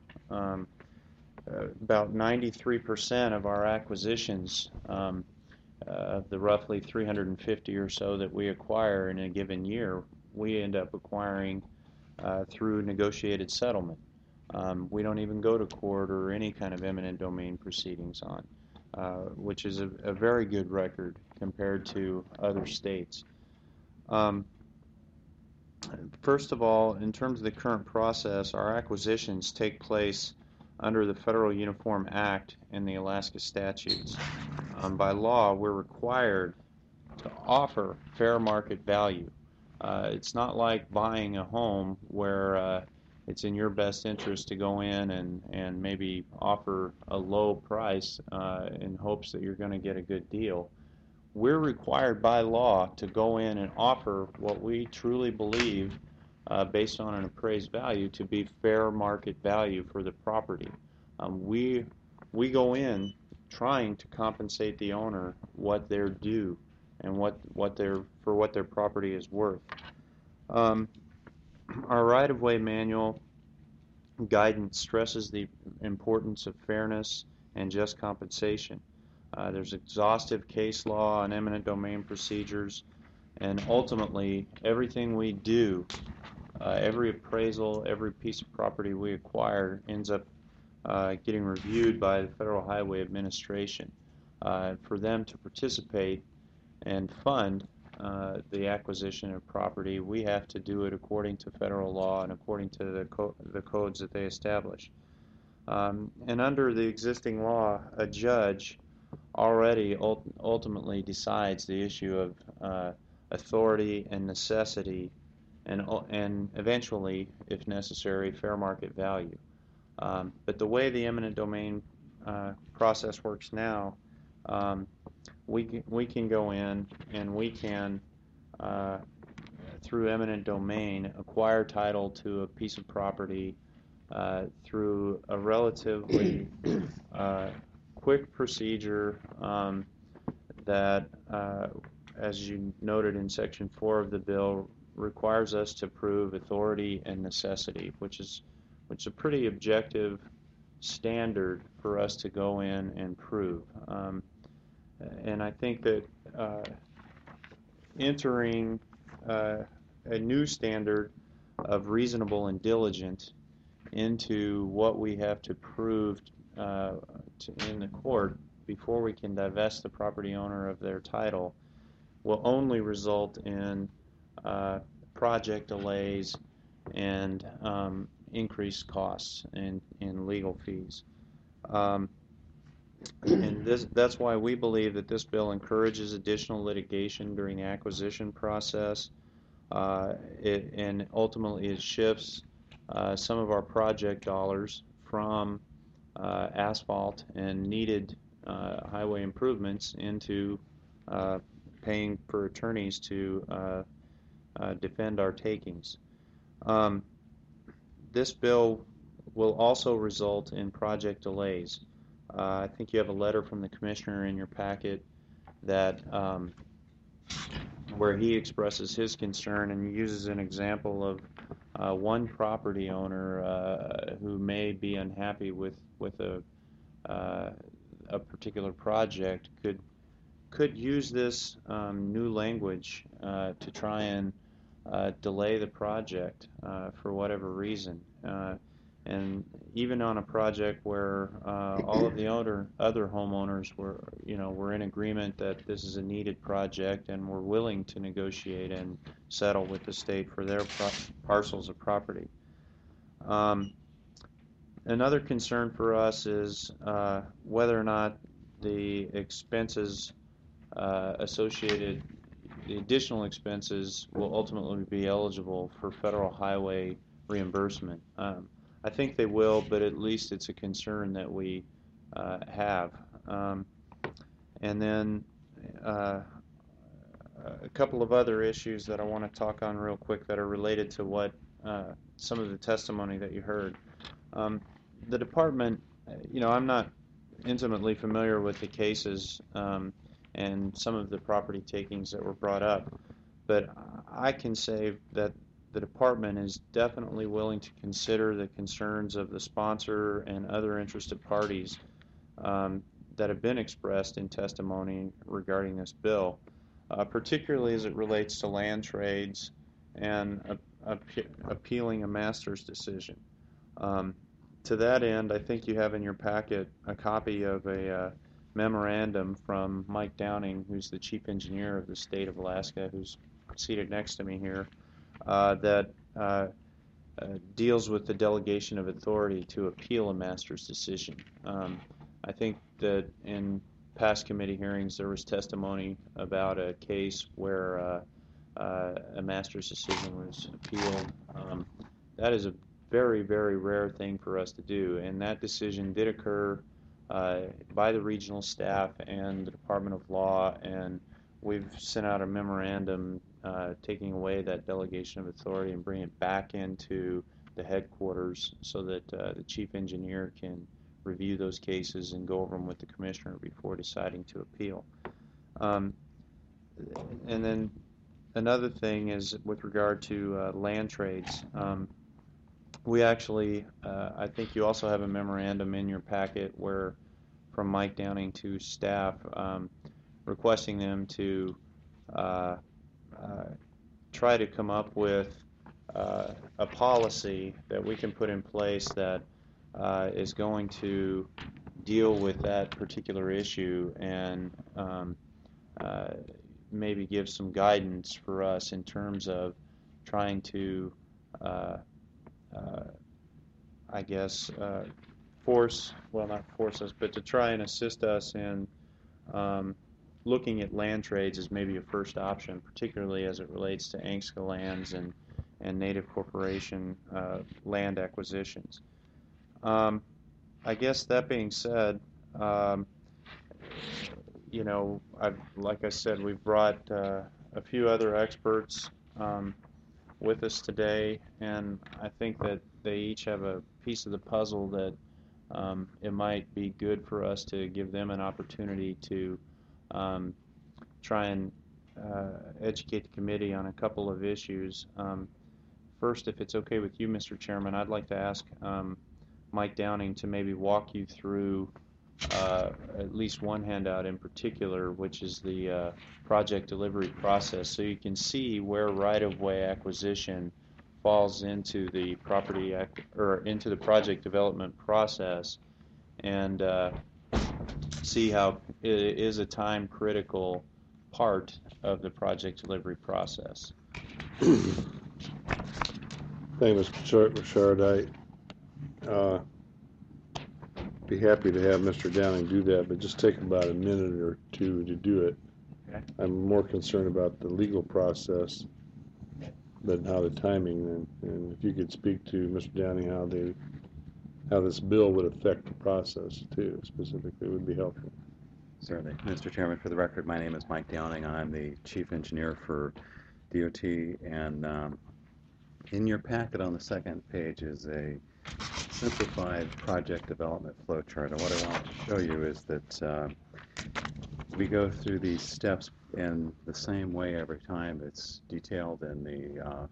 About 93% of our acquisitions, of the roughly 350 or so that we acquire in a given year, we end up acquiring through negotiated settlement. We don't even go to court or any kind of eminent domain proceedings on, which is a very good record compared to other states. First of all, in terms of the current process, our acquisitions take place under the Federal Uniform Act and the Alaska statutes. By law, we're required to offer fair market value. It's not like buying a home where it's in your best interest to go in and maybe offer a low price in hopes that you're going to get a good deal. We're required by law to go in and offer what we truly believe, based on an appraised value, to be fair market value for the property. We go in trying to compensate the owner what they're due and what their property is worth. Our right-of-way manual guidance stresses the importance of fairness and just compensation. There's exhaustive case law on eminent domain procedures, and ultimately everything we do, every appraisal, every piece of property we acquire ends up getting reviewed by the Federal Highway Administration. For them to participate and fund the acquisition of property, we have to do it according to federal law and according to the codes that they establish. And under the existing law, a judge already ultimately decides the issue of authority and necessity, and eventually, if necessary, fair market value. But the way the eminent domain process works now, we can go in and we can, through eminent domain, acquire title to a piece of property through a relatively quick procedure that, as you noted in Section 4 of the bill, requires us to prove authority and necessity, which is a pretty objective standard for us to go in and prove. And I think that entering a new standard of reasonable and diligent into what we have to prove in the court before we can divest the property owner of their title will only result in project delays and increased costs in legal fees. And that's why we believe that this bill encourages additional litigation during the acquisition process, and ultimately it shifts some of our project dollars from asphalt and needed highway improvements into paying for attorneys to defend our takings. This bill will also result in project delays. I think you have a letter from the commissioner in your packet that where he expresses his concern and uses an example of one property owner who may be unhappy with a particular project could use this new language to try and delay the project for whatever reason. And even on a project where all of the other homeowners were in agreement that this is a needed project and were willing to negotiate and settle with the state for their parcels of property. Another concern for us is whether or not the expenses associated, the additional expenses will ultimately be eligible for federal highway reimbursement. I think they will, but at least it's a concern that we have. And then a couple of other issues that I want to talk on real quick that are related to what some of the testimony that you heard. The department, I'm not intimately familiar with the cases and some of the property takings that were brought up, but I can say that the department is definitely willing to consider the concerns of the sponsor and other interested parties that have been expressed in testimony regarding this bill, particularly as it relates to land trades and appealing a master's decision. To that end, I think you have in your packet a copy of a memorandum from Mike Downing, who's the chief engineer of the state of Alaska, who's seated next to me here, that deals with the delegation of authority to appeal a master's decision. I think that in past committee hearings there was testimony about a case where a master's decision was appealed. That is a very, very rare thing for us to do, and that decision did occur by the regional staff and the Department of Law, and we've sent out a memorandum taking away that delegation of authority and bringing it back into the headquarters so that the chief engineer can review those cases and go over them with the commissioner before deciding to appeal. And then another thing is with regard to land trades. We actually, I think you also have a memorandum in your packet where, from Mike Downing to staff, requesting them to try to come up with a policy that we can put in place that is going to deal with that particular issue and maybe give some guidance for us in terms of trying to I guess not force us, but to try and assist us in looking at land trades as maybe a first option, particularly as it relates to ANCSA lands and Native Corporation land acquisitions. I guess that being said, like I said, we've brought a few other experts with us today, and I think that they each have a piece of the puzzle that it might be good for us to give them an opportunity to try and educate the committee on a couple of issues. First, if it's okay with you, Mr. Chairman, I'd like to ask Mike Downing to maybe walk you through at least one handout in particular, which is the project delivery process, so you can see where right-of-way acquisition falls into the into the project development process, and see how it is a time-critical part of the project delivery process. Thank you, Mr. Richard. Be happy to have Mr. Downing do that, but just take about a minute or two to do it. Okay. I'm more concerned about the legal process than how the timing, and if you could speak to Mr. Downing how this bill would affect the process too, specifically, would be helpful. Certainly. Mr. Chairman, for the record, my name is Mike Downing. I'm the Chief Engineer for DOT, and in your packet on the second page is a simplified project development flow chart. And what I want to show you is that we go through these steps in the same way every time. It's detailed in the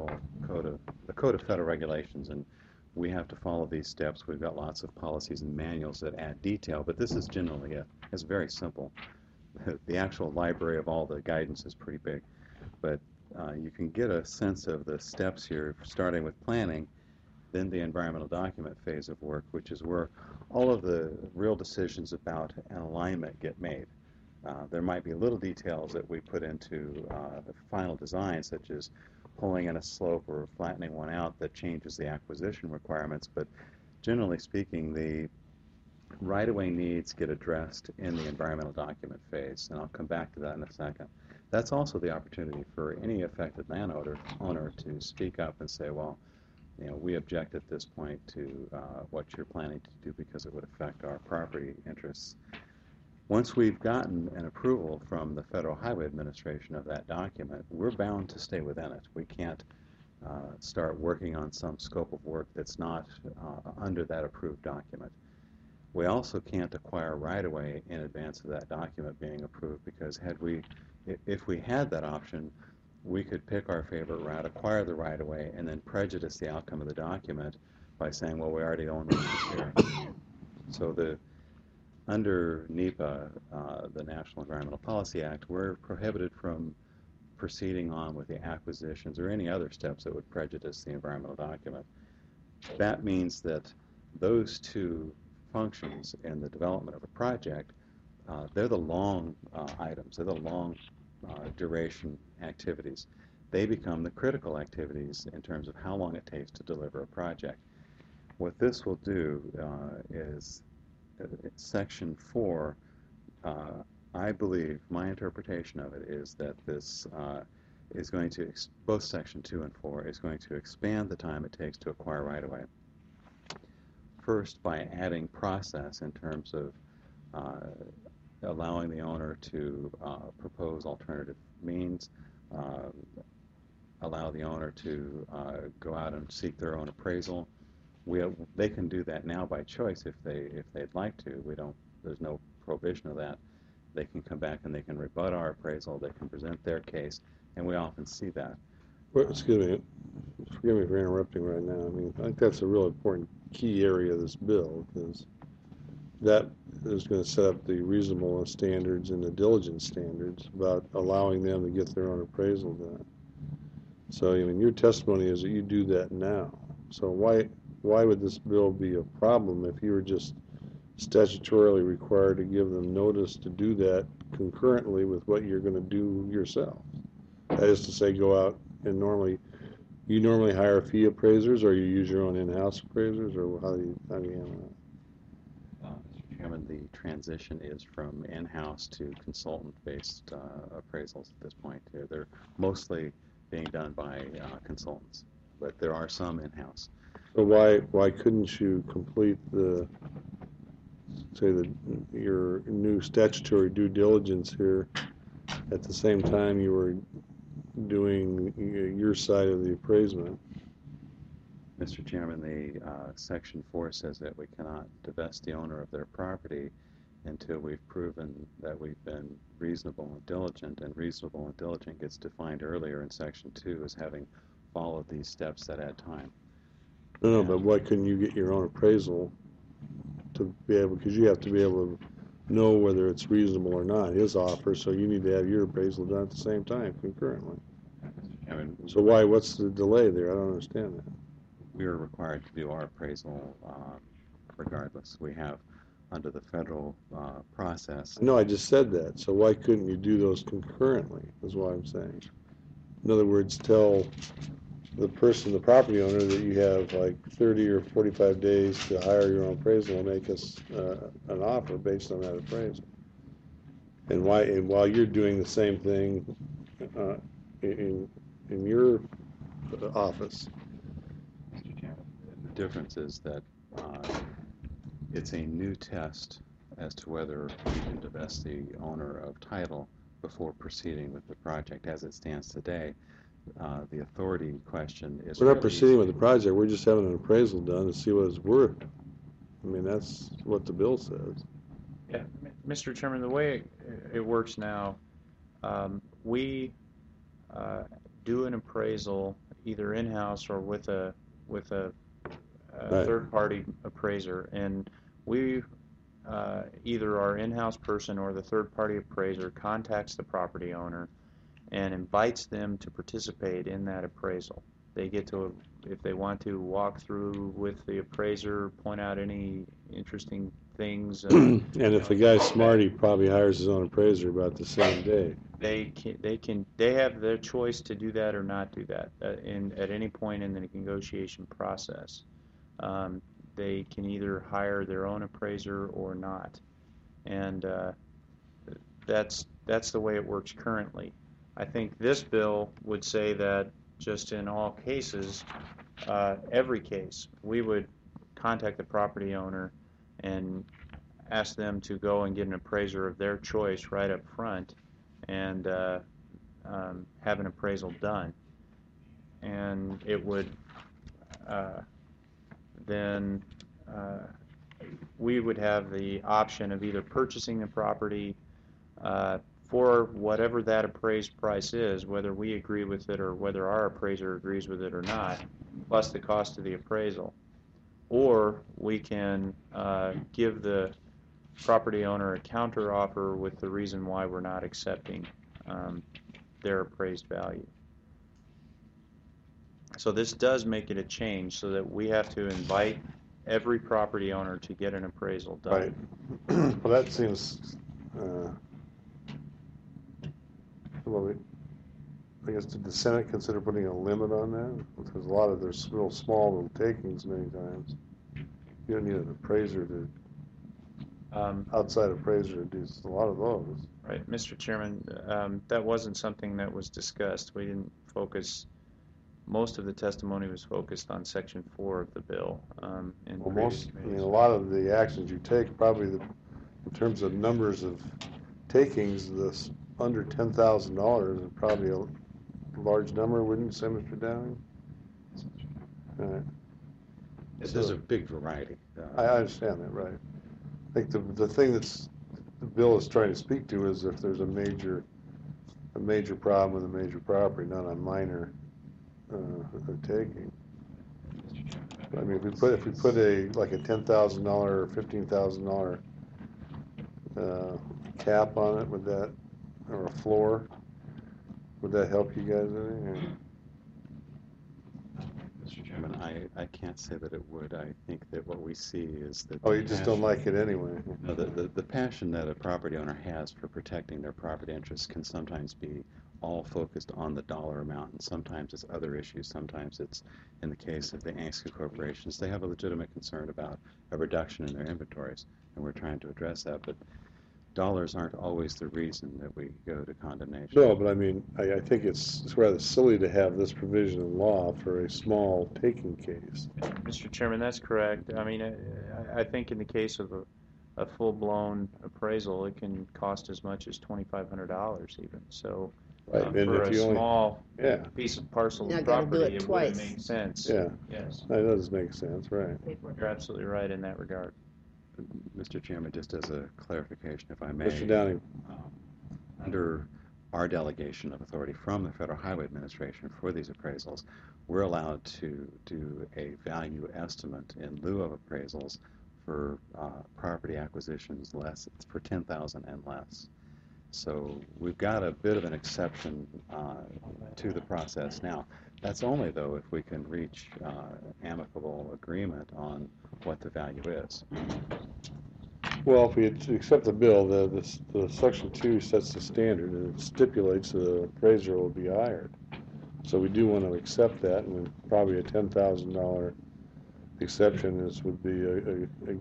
Code of Federal Regulations, and we have to follow these steps. We've got lots of policies and manuals that add detail, but this is generally it's very simple. The actual library of all the guidance is pretty big, but you can get a sense of the steps here, starting with planning, then the environmental document phase of work, which is where all of the real decisions about an alignment get made. There might be little details that we put into the final design, such as pulling in a slope or flattening one out that changes the acquisition requirements, but generally speaking, the right-of-way needs get addressed in the environmental document phase, and I'll come back to that in a second. That's also the opportunity for any affected landowner to speak up and say, well, we object at this point to what you're planning to do because it would affect our property interests. Once we've gotten an approval from the Federal Highway Administration of that document, we're bound to stay within it. We can't start working on some scope of work that's not under that approved document. We also can't acquire right-of-way in advance of that document being approved, because if we had that option, we could pick our favorite route, acquire the right-of-way, and then prejudice the outcome of the document by saying, well, we already own this here. So under NEPA, the National Environmental Policy Act, we're prohibited from proceeding on with the acquisitions or any other steps that would prejudice the environmental document. That means that those two functions in the development of a project, they're the long items, they're the long duration activities. They become the critical activities in terms of how long it takes to deliver a project. What this will do is Section 4, I believe, my interpretation of it is that this is going to, both Section 2 and 4, is going to expand the time it takes to acquire right-of-way. First, by adding process in terms of allowing the owner to propose alternative means, allow the owner to go out and seek their own appraisal. They can do that now by choice if they'd like to. There's no prohibition of that. They can come back and they can rebut our appraisal. They can present their case, and we often see that. Well, excuse me, forgive me for interrupting right now. I mean, I think that's a real important key area of this bill, because that is going to set up the reasonableness standards and the diligence standards about allowing them to get their own appraisal done. So, I mean, your testimony is that you do that now. So why would this bill be a problem if you were just statutorily required to give them notice to do that concurrently with what you're going to do yourself? That is to say, go out and you normally hire fee appraisers, or you use your own in-house appraisers, or how do you handle that? Mr. Chairman, the transition is from in-house to consultant-based appraisals at this point. They're mostly being done by consultants, but there are some in-house. So why couldn't you complete your new statutory due diligence here at the same time you were doing your side of the appraisement? Mr. Chairman, the Section 4 says that we cannot divest the owner of their property until we've proven that we've been reasonable and diligent, and reasonable and diligent gets defined earlier in Section 2 as having followed these steps that add time. No, but why couldn't you get your own appraisal to be able, because you have to be able to know whether it's reasonable or not, his offer, so you need to have your appraisal done at the same time, concurrently. I mean, So what's the delay there? I don't understand that. we are required to do our appraisal regardless. We have, under the federal process. No, I just said that, so why couldn't you do those concurrently, is what I'm saying. In other words, tell the property owner, that you have like 30 or 45 days to hire your own appraisal and make us an offer based on that appraisal. And while you're doing the same thing in your office. Mr. Chairman, the difference is that it's a new test as to whether we can divest the owner of title before proceeding with the project as it stands today. The authority question is We're not fairly proceeding easy. with the project, we're just having an appraisal done to see what it's worth. I mean, that's what the bill says. Yeah, Mr. Chairman, the way it works now, we do an appraisal either in-house or with a Right. third-party appraiser, and we either our in-house person or the third-party appraiser contacts the property owner and invites them to participate in that appraisal. They get to, if they want to, walk through with the appraiser, point out any interesting things. And if the guy's smart, he probably hires his own appraiser about the same day. They have their choice to do that or not do that at any point in the negotiation process. They can either hire their own appraiser or not, and that's the way it works currently. I think this bill would say that just in all cases, every case, we would contact the property owner and ask them to go and get an appraiser of their choice right up front and have an appraisal done. And it would then we would have the option of either purchasing the property for whatever that appraised price is, whether we agree with it or whether our appraiser agrees with it or not, plus the cost of the appraisal. Or we can give the property owner a counter offer with the reason why we're not accepting their appraised value. So this does make it a change so that we have to invite every property owner to get an appraisal done. Right. Well, that seems, well, I guess, did the Senate consider putting a limit on that? Because a lot of there's real small little takings many times. You don't need an appraiser to, outside appraiser to do a lot of those. Right, Mr. Chairman, that wasn't something that was discussed. We didn't focus. Most of the testimony was focused on Section 4 of the bill. In Well, previous a meetings. lot of the actions you take, probably in terms of numbers of takings, this under $10,000 is probably a large number, wouldn't you say, Mr. Downing? There's a big variety. I understand that, right. I think the thing the bill is trying to speak to is if there's a major problem with a major property, not a minor taking. I mean, if we put like a $10,000 or $15,000 cap on it, would that, or a floor, would that help you guys any? Mr. Chairman, I can't say that it would. I think that what we see is that... Oh, you just don't like it anyway? No, the passion that a property owner has for protecting their property interests can sometimes be all focused on the dollar amount, and sometimes it's other issues. Sometimes it's, in the case of the ANSCA corporations, they have a legitimate concern about a reduction in their inventories, and we're trying to address that. But dollars aren't always the reason that we go to condemnation. No, but I mean, I think it's rather silly to have this provision in law for a small taking case. Mr. Chairman, that's correct. I mean, I think in the case of a full-blown appraisal, it can cost as much as $2,500 even. So Right, and for if a you only, small yeah, piece of parcel Yeah, of gotta do property, it it wouldn't twice. make sense. yeah, Yes, that does make sense, right. you're absolutely right in that regard. Mr. Chairman, just as a clarification, if I may. Mr. Downing. Under our delegation of authority from the Federal Highway Administration for these appraisals, we're allowed to do a value estimate in lieu of appraisals for property acquisitions for $10,000 and less. So we've got a bit of an exception to the process now. That's only, though, if we can reach amicable agreement on what the value is. Well, if we accept the bill, the Section 2 sets the standard, and it stipulates the appraiser will be hired. So we do want to accept that, and probably a $10,000 exception would be a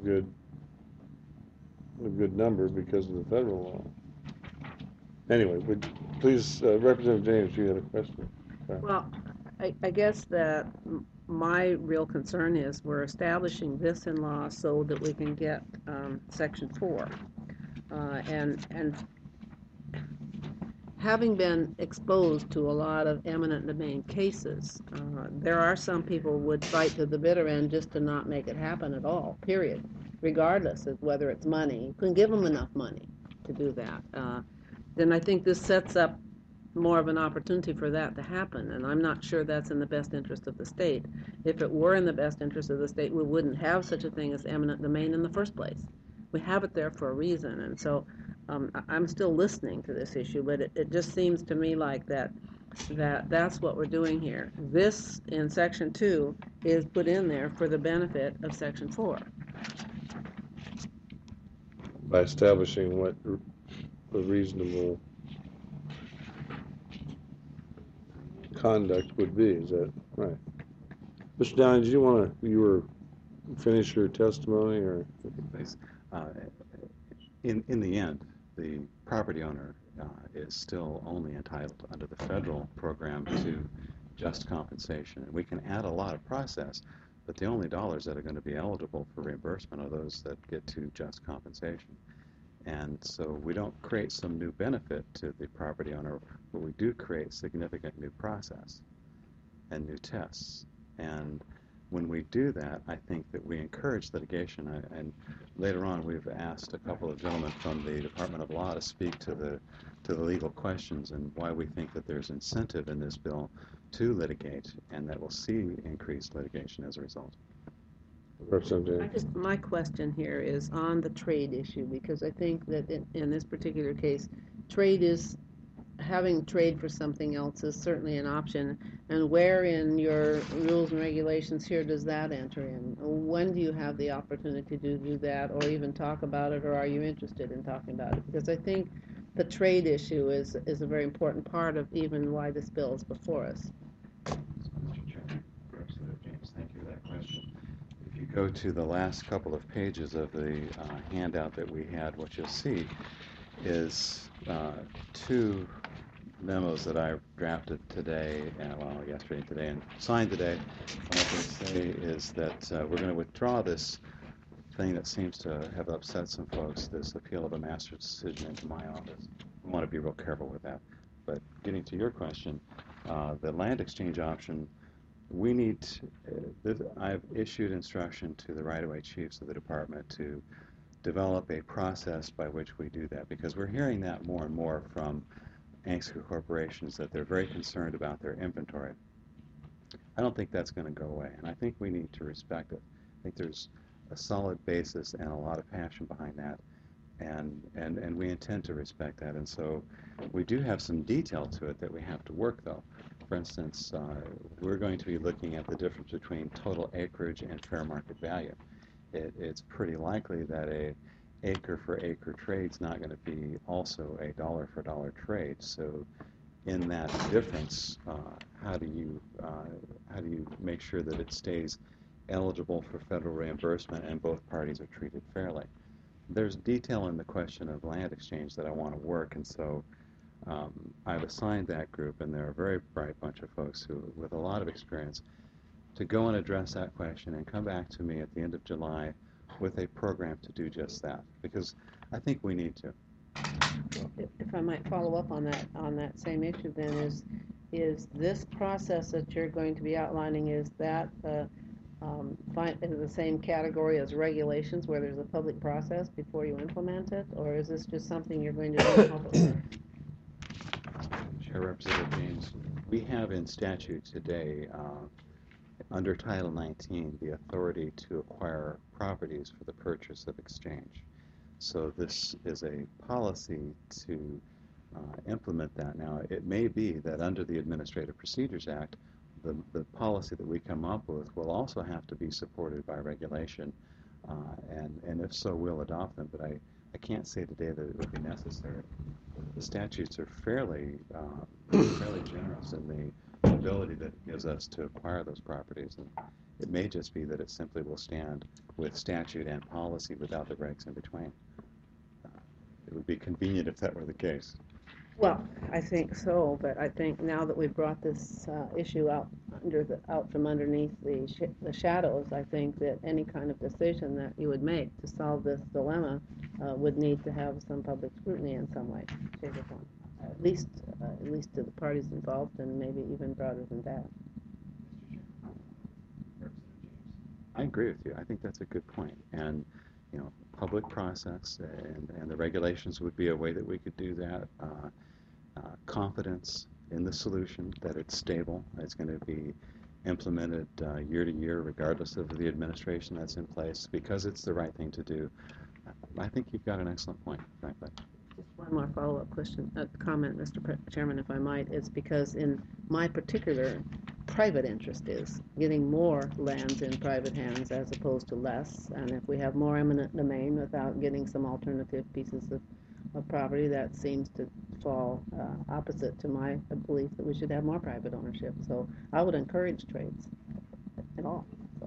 good number because of the federal law. Anyway, please, Representative James, you had a question? Well, I guess that my real concern is we're establishing this in law so that we can get Section 4. And having been exposed to a lot of eminent domain cases, there are some people who would fight to the bitter end just to not make it happen at all, period, regardless of whether it's money. You couldn't give them enough money to do that. Then I think this sets up more of an opportunity for that to happen, and I'm not sure that's in the best interest of the state. If it were in the best interest of the state, we wouldn't have such a thing as eminent domain in the first place. We have it there for a reason, and so I'm still listening to this issue, but it just seems to me like that's what we're doing here. This, in Section 2, is put in there for the benefit of Section 4. By establishing what a reasonable conduct would be, is that right? Mr. Downey, you were finish your testimony, or? Please. In the end, the property owner is still only entitled under the federal program to just compensation. And we can add a lot of process, but the only dollars that are going to be eligible for reimbursement are those that get to just compensation. And so we don't create some new benefit to the property owner, but we do create significant new process and new tests. And when we do that, I think that we encourage litigation. And later on, we've asked a couple of gentlemen from the Department of Law to speak to the legal questions and why we think that there's incentive in this bill to litigate, and that we'll see increased litigation as a result. My question here is on the trade issue, because I think that in this particular case, having trade for something else is certainly an option. And where in your rules and regulations here does that enter in? When do you have the opportunity to do that, or even talk about it, or are you interested in talking about it? Because I think the trade issue is a very important part of even why this bill is before us. Mr. Chairman, Representative James, thank you for that question. If you go to the last couple of pages of the handout that we had, what you'll see is two memos that I drafted today, yesterday and today, and signed today. What they say is that we're going to withdraw this thing that seems to have upset some folks, this appeal of a master's decision into my office. We want to be real careful with that. But getting to your question, the land exchange option, we need, I've issued instruction to the right-of-way chiefs of the department to develop a process by which we do that, because we're hearing that more and more from ANCSA corporations, that they're very concerned about their inventory. I don't think that's going to go away, and I think we need to respect it. I think there's a solid basis and a lot of passion behind that, and we intend to respect that. And so we do have some detail to it that we have to work, though. For instance, we're going to be looking at the difference between total acreage and fair market value. It's pretty likely that a acre for acre trade's not going to be also a dollar for dollar trade. So in that difference, how do you make sure that it stays eligible for federal reimbursement and both parties are treated fairly? There's detail in the question of land exchange that I want to work, and so I've assigned that group, and they're a very bright bunch of folks who, with a lot of experience, to go and address that question and come back to me at the end of July with a program to do just that, because I think we need to. If I might follow up on that same issue, then is this process that you're going to be outlining, is that in the same category as regulations, where there's a public process before you implement it, or is this just something you're going to do publicly? Chair Representative James, we have in statute today, under Title 19, the authority to acquire properties for the purchase of exchange. So this is a policy to implement that. Now, it may be that under the Administrative Procedures Act, the policy that we come up with will also have to be supported by regulation, and if so, we'll adopt them. But I can't say today that it would be necessary. The statutes are fairly generous in the ability that it gives us to acquire those properties, and it may just be that it simply will stand with statute and policy without the regs in between. It would be convenient if that were the case. Well, I think so, but I think now that we've brought this issue out from underneath the shadows, I think that any kind of decision that you would make to solve this dilemma would need to have some public scrutiny in some way, shape, or form. At least to the parties involved, and maybe even broader than that. I agree with you. I think that's a good point. And, public process and the regulations would be a way that we could do that. Confidence in the solution, that it's stable, it's going to be implemented year to year, regardless of the administration that's in place, because it's the right thing to do. I think you've got an excellent point, frankly. Just one more follow-up comment, Mr. Chairman, if I might. It's because in my particular private interest is getting more lands in private hands as opposed to less. And if we have more eminent domain without getting some alternative pieces of property, that seems to fall opposite to my belief that we should have more private ownership. So I would encourage trades at all.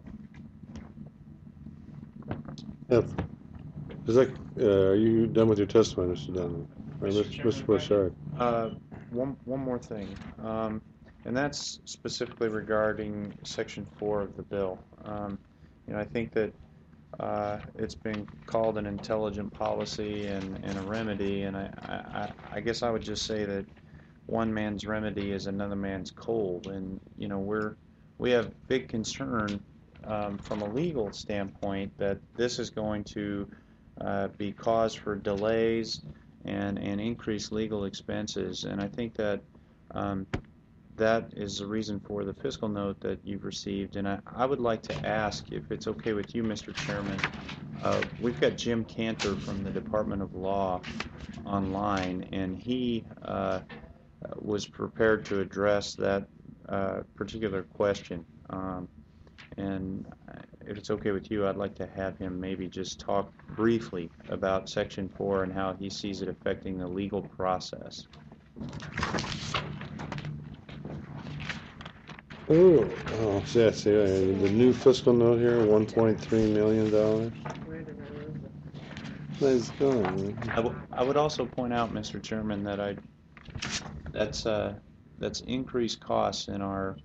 Yeah. Is that, are you done with your testimony, Mr. Donovan? Or Mr. Bouchard? One more thing, and that's specifically regarding Section 4 of the bill. I think that it's been called an intelligent policy and a remedy, and I guess I would just say that one man's remedy is another man's cold, and we have big concern from a legal standpoint that this is going to be cause for delays and increased legal expenses, and I think that that is the reason for the fiscal note that you've received. And I would like to ask, if it's okay with you, Mr. Chairman, we've got Jim Cantor from the Department of Law online, and he was prepared to address that particular question. And if it's okay with you, I'd like to have him maybe just talk briefly about Section 4 and how he sees it affecting the legal process. See, I see. The new fiscal note here, $1.3 million. Where did I lose it? Nice going. I would also point out, Mr. Chairman, that that's increased costs in our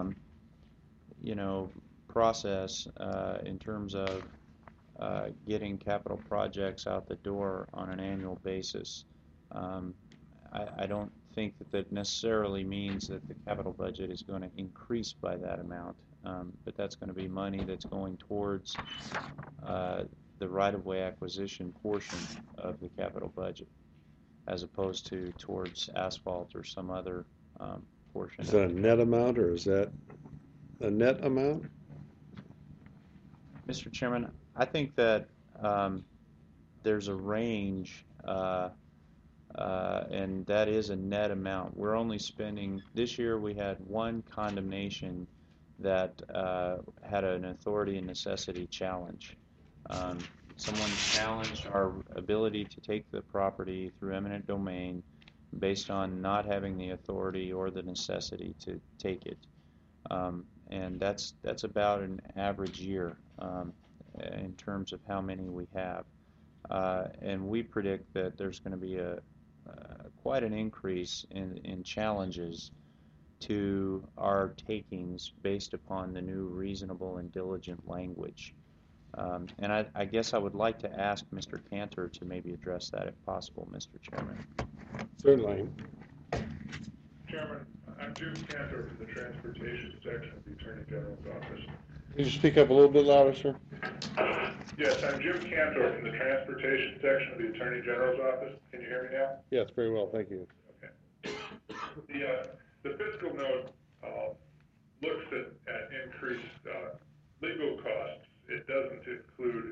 process in terms of getting capital projects out the door on an annual basis. I don't think that necessarily means that the capital budget is going to increase by that amount, but that's going to be money that's going towards the right-of-way acquisition portion of the capital budget, as opposed to towards asphalt or some other portion. Is that a net amount, or is that a net amount? Mr. Chairman, I think that there's a range, and that is a net amount. We're only spending, this year we had one condemnation that had an authority and necessity challenge. Someone challenged our ability to take the property through eminent domain based on not having the authority or the necessity to take it. And that's about an average year in terms of how many we have. And we predict that there's going to be quite an increase in challenges to our takings based upon the new reasonable and diligent language. And I guess I would like to ask Mr. Cantor to maybe address that if possible, Mr. Chairman. Certainly. Chairman, I'm Jim Cantor from the Transportation Section of the Attorney General's Office. Could you speak up a little bit louder, sir? Yes, I'm Jim Cantor from the Transportation Section of the Attorney General's Office. Can you hear me now? Yes, very well, thank you. Okay. The fiscal note looks at increased legal costs. It doesn't include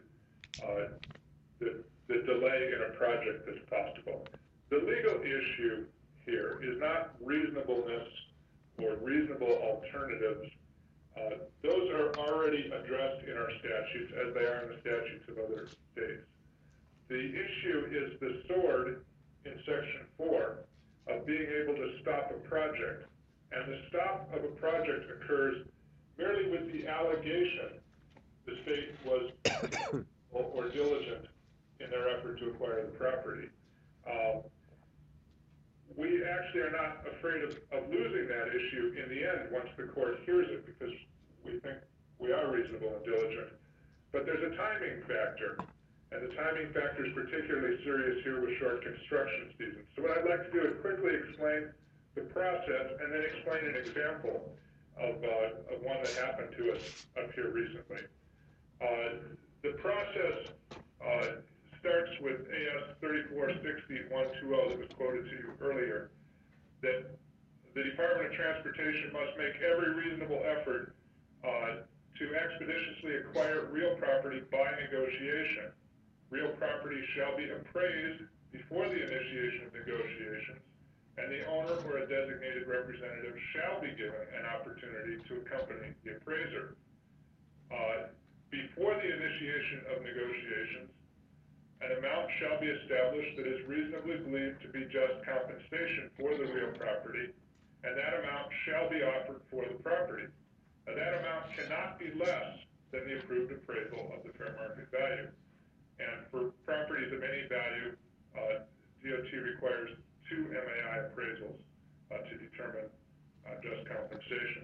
the delay in a project that's possible. The legal issue here is not reasonableness or reasonable alternatives. Those are already addressed in our statutes, as they are in the statutes of other states. The issue is the sword in Section 4 of being able to stop a project. And the stop of a project occurs merely with the allegation the state was or diligent in their effort to acquire the property. we actually are not afraid of losing that issue in the end once the court hears it, because we think we are reasonable and diligent. But there's a timing factor, and the timing factor is particularly serious here with short construction seasons. So what I'd like to do is quickly explain the process and then explain an example of one that happened to us up here recently. The process starts with AS 3460-120 that was quoted to you earlier, that the Department of Transportation must make every reasonable effort to expeditiously acquire real property by negotiation. Real property shall be appraised before the initiation of negotiations, and the owner or a designated representative shall be given an opportunity to accompany the appraiser. Before the initiation of negotiations, an amount shall be established that is reasonably believed to be just compensation for the real property, and that amount shall be offered for the property. Now, that amount cannot be less than the approved appraisal of the fair market value. And for properties of any value, DOT requires 2 MAI appraisals to determine just compensation.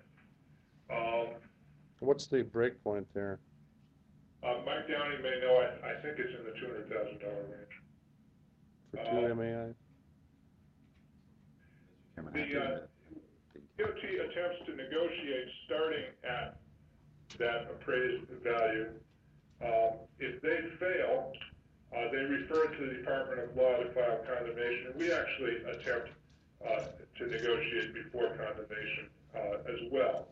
What's the break point there? Mike Downey may know, I think it's in the $200,000 range. For 2 MAI? The DOT attempts to negotiate starting at that appraised value. If they fail, they refer to the Department of Law to file condemnation. And we actually attempt to negotiate before condemnation as well.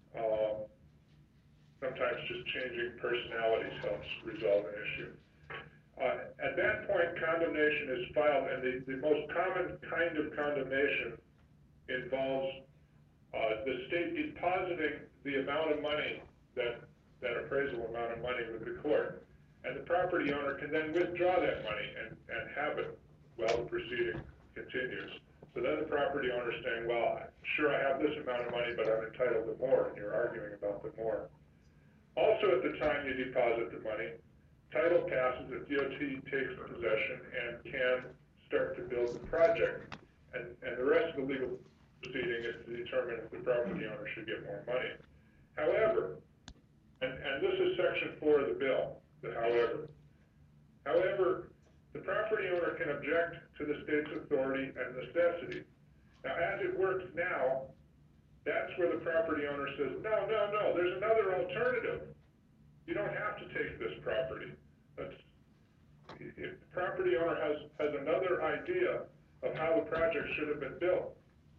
Sometimes just changing personalities helps resolve an issue. At that point, condemnation is filed, and the most common kind of condemnation involves the state depositing the amount of money, that appraisal amount of money with the court. And the property owner can then withdraw that money and have it while the proceeding continues. So then the property owner is saying, well, sure, I have this amount of money, but I'm entitled to more, and you're arguing about the more. Also, at the time you deposit the money, title passes if DOT takes possession and can start to build the project. And the rest of the legal proceeding is to determine if the property owner should get more money. However, and this is section 4 of the bill, the however, the property owner can object to the state's authority and necessity. Now, as it works now, that's where the property owner says, no, there's another alternative. You don't have to take this property. If the property owner has another idea of how the project should have been built,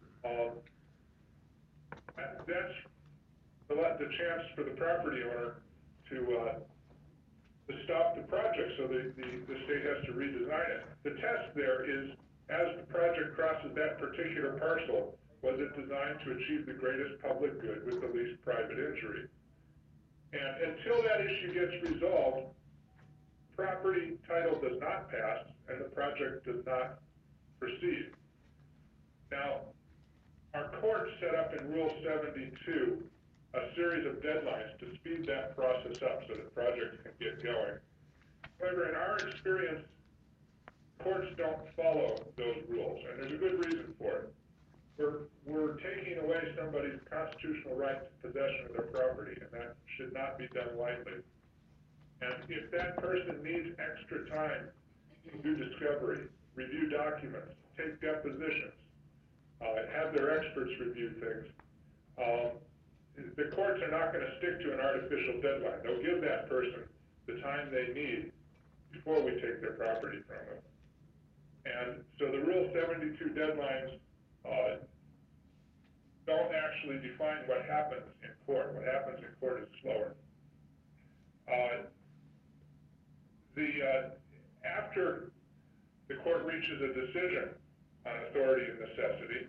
that's the chance for the property owner to stop the project, so the state has to redesign it. The test there is, as the project crosses that particular parcel, was it designed to achieve the greatest public good with the least private injury? And until that issue gets resolved, property title does not pass and the project does not proceed. Now, our court set up in Rule 72 a series of deadlines to speed that process up so that projects can get going. However, in our experience, courts don't follow those rules, and there's a good reason for it. We're taking away somebody's constitutional right to possession of their property, and that should not be done lightly. And if that person needs extra time to do discovery, review documents, take depositions, have their experts review things, the courts are not going to stick to an artificial deadline. They'll give that person the time they need before we take their property from them. And so the Rule 72 deadlines don't actually define what happens in court. What happens in court is slower. After the court reaches a decision on authority and necessity,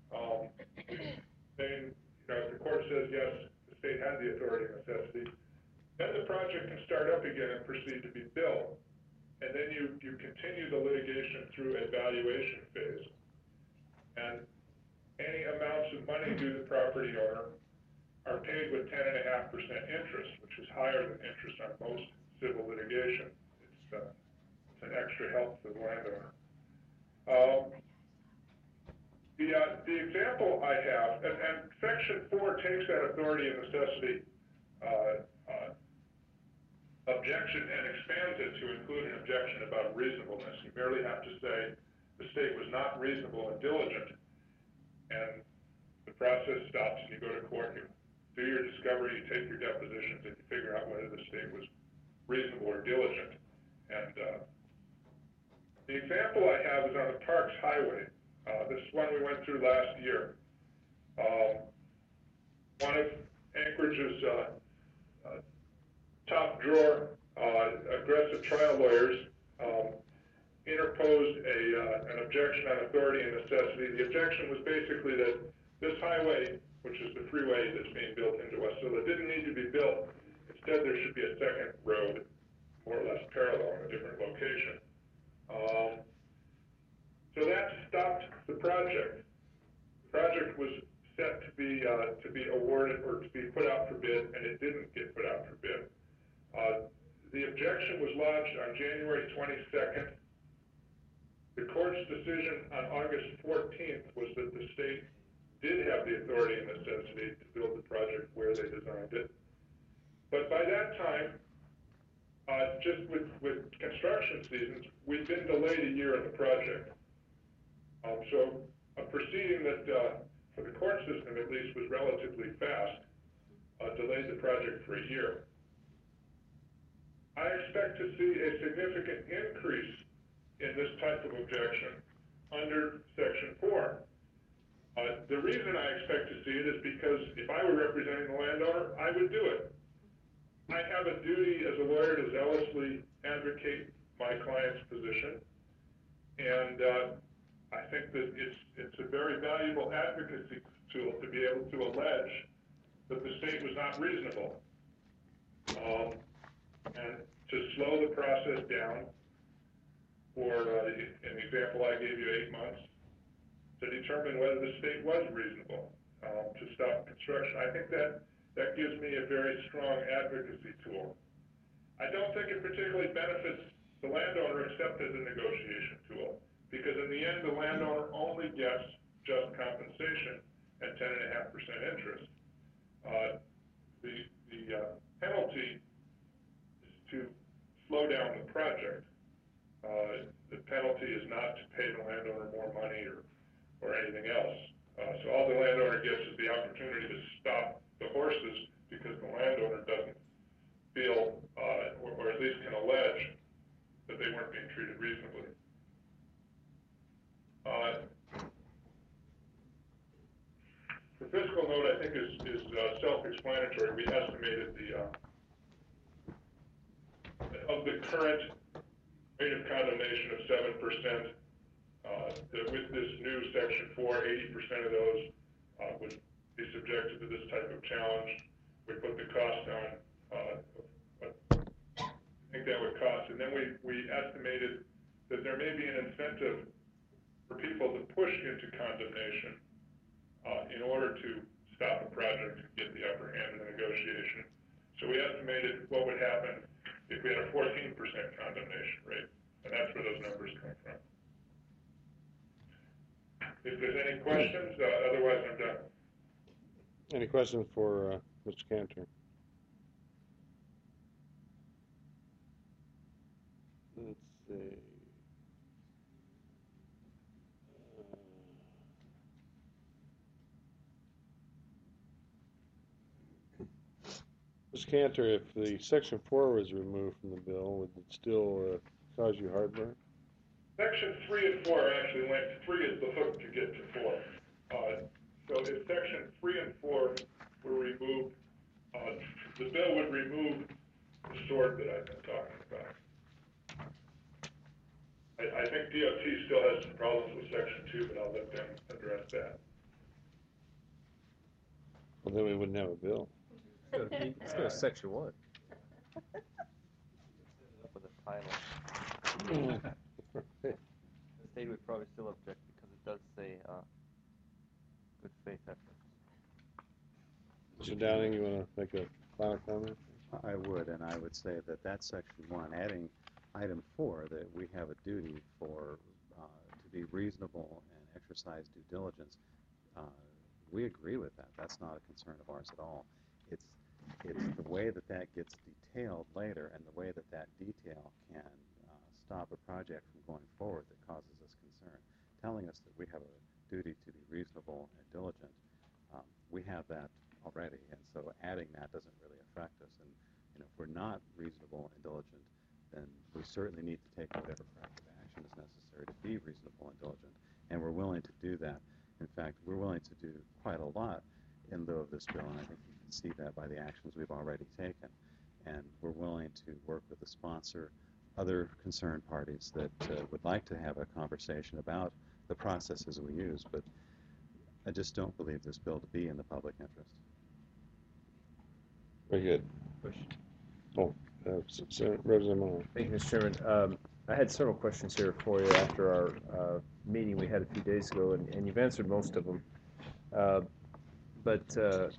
then if the court says yes, the state has the authority and necessity, then the project can start up again and proceed to be built. And then you continue the litigation through a valuation phase. And any amounts of money due the property owner are paid with 10.5% interest, which is higher than interest on most civil litigation. It's an extra help for the landowner. The example I have, and Section 4 takes that authority and necessity objection and expands it to include an objection about reasonableness. You merely have to say the state was not reasonable and diligent, and the process stops and you go to court. You do your discovery, you take your depositions, and you figure out whether the state was reasonable or diligent. And the example I have is on the Parks Highway. This is one we went through last year. One of Anchorage's top drawer aggressive trial lawyers interposed an objection on authority and necessity. The objection was basically that this highway, which is the freeway that's being built into Wasilla, didn't need to be built. Instead, there should be a second road, more or less parallel in a different location. So that stopped the project. The project was set to be awarded or to be put out for bid, and it didn't get put out for bid. The objection was lodged on January 22nd. The court's decision on August 14th was that the state did have the authority and necessity to build the project where they designed it. But by that time, just with construction seasons, we'd been delayed a year in the project. So a proceeding that, for the court system at least, was relatively fast, delayed the project for a year. I expect to see a significant increase in this type of objection under Section 4. The reason I expect to see it is because if I were representing the landowner, I would do it. I have a duty as a lawyer to zealously advocate my client's position, and I think that it's a very valuable advocacy tool to be able to allege that the state was not reasonable, and to slow the process down for, in the example I gave you, 8 months, to determine whether the state was reasonable to stop construction. I think that gives me a very strong advocacy tool. I don't think it particularly benefits the landowner except as a negotiation tool, because in the end, the landowner only gets just compensation at 10.5% interest. The penalty is to slow down the project. The penalty is not to pay the landowner more money or anything else. So all the landowner gets is the opportunity to stop the horses because the landowner doesn't feel, or at least can allege, that they weren't being treated reasonably. The fiscal note, I think, is self-explanatory. We estimated of the current rate of condemnation of 7%, that with this new Section 4, 80% of those would be subjected to this type of challenge. We put the cost on what I think that would cost, and then we estimated that there may be an incentive for people to push into condemnation in order to stop a project and get the upper hand in the negotiation. So we estimated what would happen if we had a 14% condemnation rate, and that's where those numbers come from. If there's any questions, otherwise I'm done. Any questions for Mr. Cantor? Let's see. Mr. Cantor, if the Section 4 was removed from the bill, would it still cause you heartburn? Section 3 and 4 are actually linked. 3 is the hook to get to 4. So if Section 3 and 4 were removed, the bill would remove the sword that I've been talking about. I think DOT still has some problems with Section 2, but I'll let them address that. Well, then we wouldn't have a bill. Let's go to Section 1. With a title. The state would probably still object because it does say good faith efforts. Mr. Downing, you want to make a final comment? I would, and I would say that that's Section 1, adding Item 4, that we have a duty for to be reasonable and exercise due diligence, we agree with that. That's not a concern of ours at all. It's the way that that gets detailed later and the way that that detail can stop a project from going forward that causes us concern. Telling us that we have a duty to be reasonable and diligent, we have that already, and so adding that doesn't really affect us. And if we're not reasonable and diligent, then we certainly need to take whatever corrective action is necessary to be reasonable and diligent, and we're willing to do that. In fact, we're willing to do quite a lot in lieu of this bill, and I think you can see that by the actions we've already taken. And we're willing to work with the sponsor, other concerned parties that would like to have a conversation about the processes we use, but I just don't believe this bill to be in the public interest. Very good. Oh, Representative Meyer. Thank you, Mr. Chairman. I had several questions here for you after our meeting we had a few days ago, and you've answered most of them. But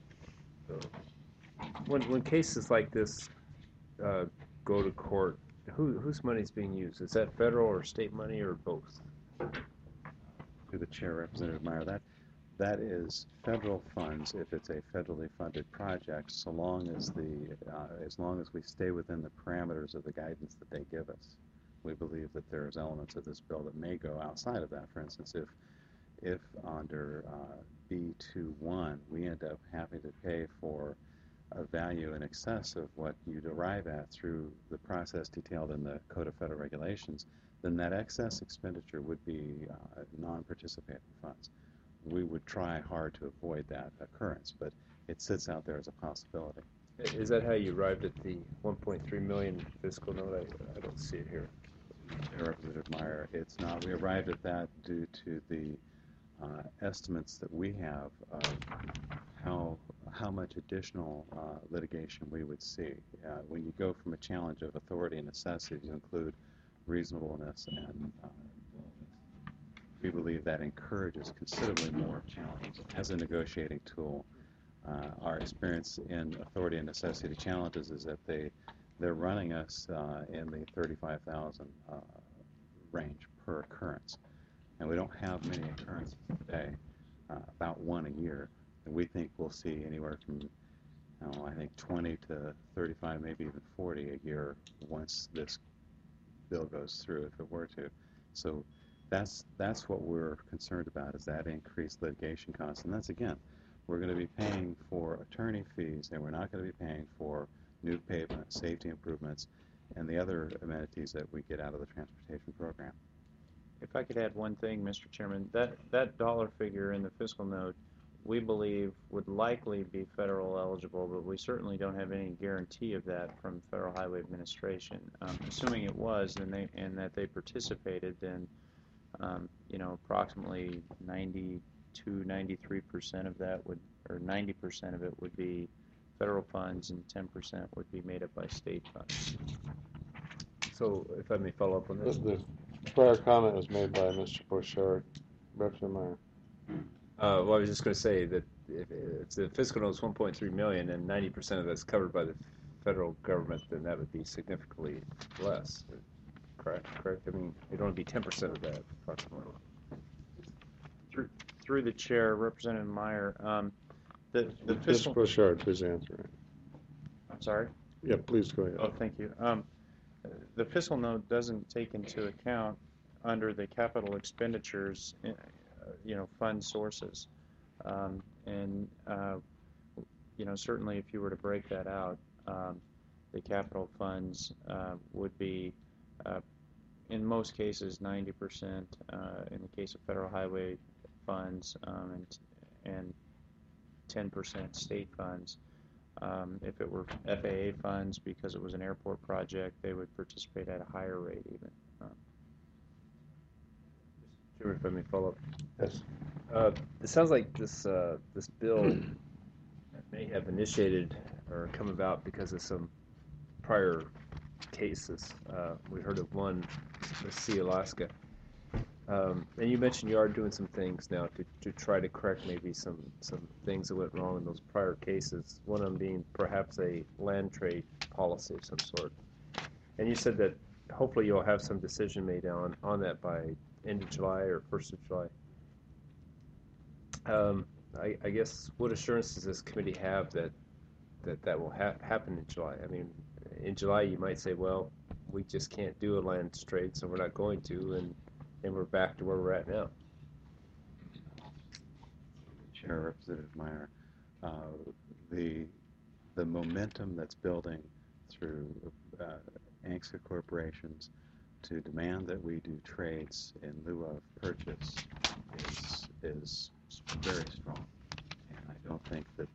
when cases like this go to court, whose money is being used? Is that federal or state money or both? To the chair, Representative Meyer, that is federal funds if it's a federally funded project, so long as as long as we stay within the parameters of the guidance that they give us. We believe that there's elements of this bill that may go outside of that. For instance, if under B21 we end up having to pay for a value in excess of what you derive at through the process detailed in the Code of Federal Regulations, then that excess expenditure would be non-participating funds. We would try hard to avoid that occurrence, but it sits out there as a possibility. Is that how you arrived at the 1.3 million fiscal note? I don't see it here. Representative Meyer, it's not. We arrived at that due to the estimates that we have of how much additional litigation we would see. When you go from a challenge of authority and necessity to include reasonableness and we believe that encourages considerably more challenges as a negotiating tool. Our experience in authority and necessity challenges is that they're running us in the 35,000 range per occurrence, and we don't have many occurrences today, about one a year, and we think we'll see anywhere from I think 20 to 35, maybe even 40 a year once this bill goes through, if it were to. So that's what we're concerned about, is that increased litigation costs. And that's, again, we're going to be paying for attorney fees, and we're not going to be paying for new pavement, safety improvements, and the other amenities that we get out of the transportation program. If I could add one thing, Mr. Chairman, that dollar figure in the fiscal note, we believe would likely be federal eligible, but we certainly don't have any guarantee of that from Federal Highway Administration. Assuming it was, and that they participated, then approximately 93% of that would, or 90% of it would be federal funds, and 10% would be made up by state funds. So, if I may follow up on this. The prior comment was made by Mr. Bouchard. Representative Meyer. Well, I was just going to say that if the fiscal note is 1.3 million and 90% of that's covered by the federal government, then that would be significantly less. Correct? I mean, it'd only be 10% of that, approximately. Through the chair, Representative Meyer, the fiscal... Mr. Bouchard, please answer. I'm sorry? Yeah, please go ahead. Oh, thank you. The fiscal note doesn't take into account under the capital expenditures, fund sources. Certainly if you were to break that out, the capital funds would be, in most cases, 90%, in the case of federal highway funds, and 10% state funds. If it were FAA funds, because it was an airport project, they would participate at a higher rate even. Sure, if I may follow up. Yes. It sounds like this bill may have initiated or come about because of some prior cases. We heard of one with Sea-Alaska. And you mentioned you are doing some things now to try to correct maybe some things that went wrong in those prior cases, one of them being perhaps a land trade policy of some sort. And you said that hopefully you'll have some decision made on that by end of July or 1st of July. I guess what assurance does this committee have that will happen in July? I mean, in July you might say, well, we just can't do a land trade, so we're not going to, and we're back to where we're at now. Chair, Representative Meyer, the momentum that's building through ANCSA corporations to demand that we do trades in lieu of purchase is very strong, and I don't think that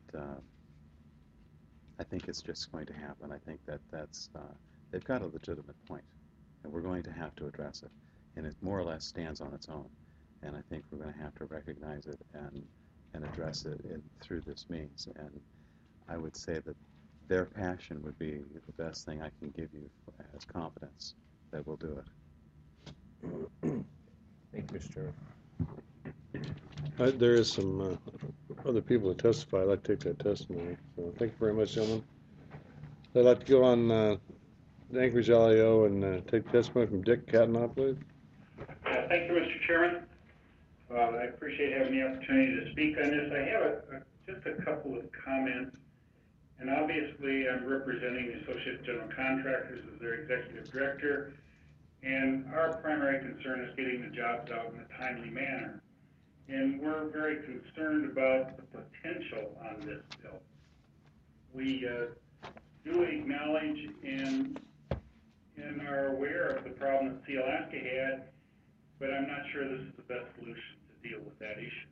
I think it's just going to happen. I think that's they've got a legitimate point, and we're going to have to address it, and it more or less stands on its own, and I think we're going to have to recognize it and address it through this means. And I would say that their passion would be the best thing I can give you as confidence that we'll do it. Thank you, Mr. Chairman. There is some other people that testify. I'd like to take that testimony. So thank you very much, gentlemen. I'd like to go on the Anchorage LAO and take testimony from Dick Catanaugh, please. Thank you, Mr. Chairman. I appreciate having the opportunity to speak on this. I have just a couple of comments. And obviously, I'm representing the Associated General Contractors as their executive director. And our primary concern is getting the jobs out in a timely manner. And we're very concerned about the potential on this bill. We do acknowledge and are aware of the problem that Sealaska had, but I'm not sure this is the best solution to deal with that issue.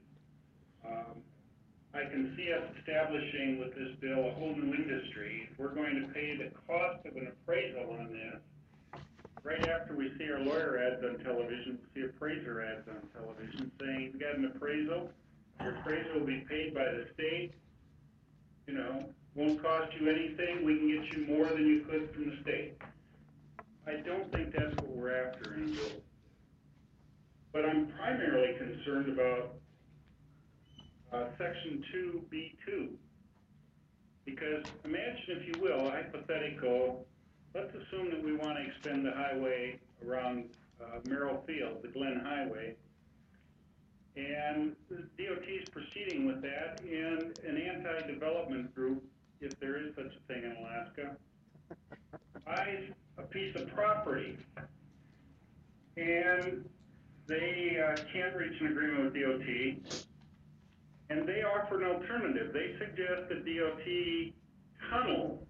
I can see us establishing with this bill a whole new industry. We're going to pay the cost of an appraisal on this. Right after we see our lawyer ads on television, we see appraiser ads on television saying, you've got an appraisal, your appraisal will be paid by the state, won't cost you anything, we can get you more than you could from the state. I don't think that's what we're after in a bill. But I'm primarily concerned about Section 2B2. Because imagine, if you will, a hypothetical, let's assume that we want to extend the highway around Merrill Field, the Glen Highway, and the DOT is proceeding with that, and an anti-development group, if there is such a thing in Alaska, buys a piece of property, and they can't reach an agreement with DOT, and they offer an alternative. They suggest a DOT tunnel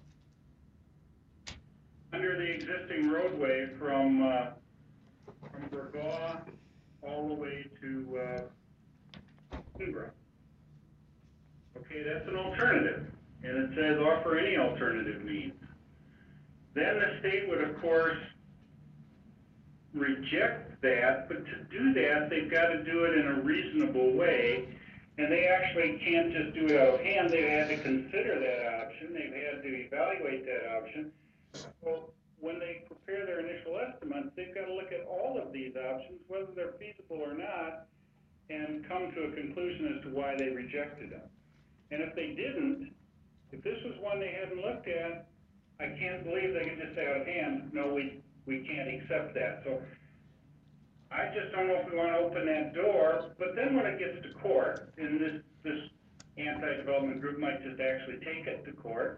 under the existing roadway from Burgaw all the way to Ingram. Okay, that's an alternative, and it says offer any alternative means. Then the state would, of course, reject that, but to do that, they've got to do it in a reasonable way, and they actually can't just do it out of hand. They've had to consider that option. They've had to evaluate that option. Well, when they prepare their initial estimates, they've got to look at all of these options, whether they're feasible or not, and come to a conclusion as to why they rejected them. And if they didn't, if this was one they hadn't looked at, I can't believe they could just say out of hand, no, we can't accept that. So I just don't know if we want to open that door. But then when it gets to court, and this anti-development group might just actually take it to court,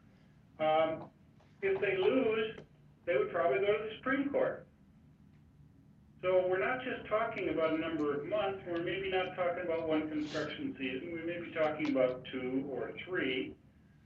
if they lose, they would probably go to the Supreme Court. So we're not just talking about a number of months. We're maybe not talking about one construction season. We may be talking about 2 or 3.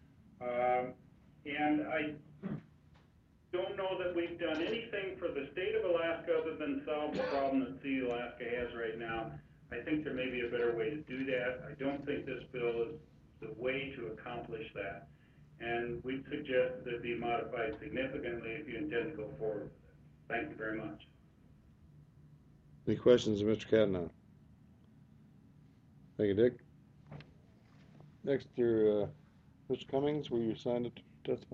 And I don't know that we've done anything for the state of Alaska other than solve the problem that Sealaska has right now. I think there may be a better way to do that. I don't think this bill is the way to accomplish that. And we suggest that it be modified significantly if you intend to go forward with it. Thank you very much. Any questions of Mr. Catanaugh? Thank you, Dick. Next, Mr. Cummings, were you assigned to testify?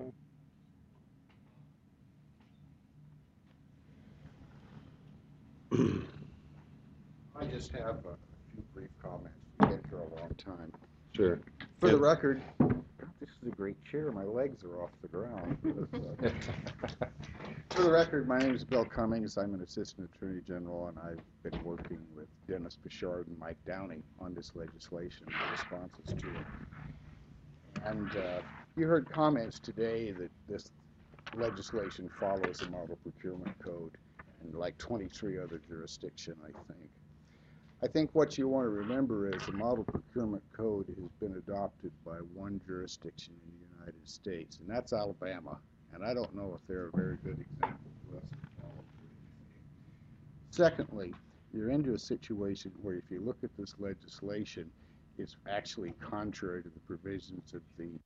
I just have a few brief comments. We've been here a long time. Sure. For the record, God, this is a great chair. My legs are off the ground. For the record, my name is Bill Cummings. I'm an Assistant Attorney General, and I've been working with Dennis Bouchard and Mike Downing on this legislation and responses to it. And you heard comments today that this legislation follows the Model Procurement Code and like 23 other jurisdictions, I think. I think what you want to remember is the Model Procurement Code has been adopted by one jurisdiction in the United States, and that's Alabama. And I don't know if they're a very good example for us to follow. Secondly, you're into a situation where if you look at this legislation, it's actually contrary to the provisions of the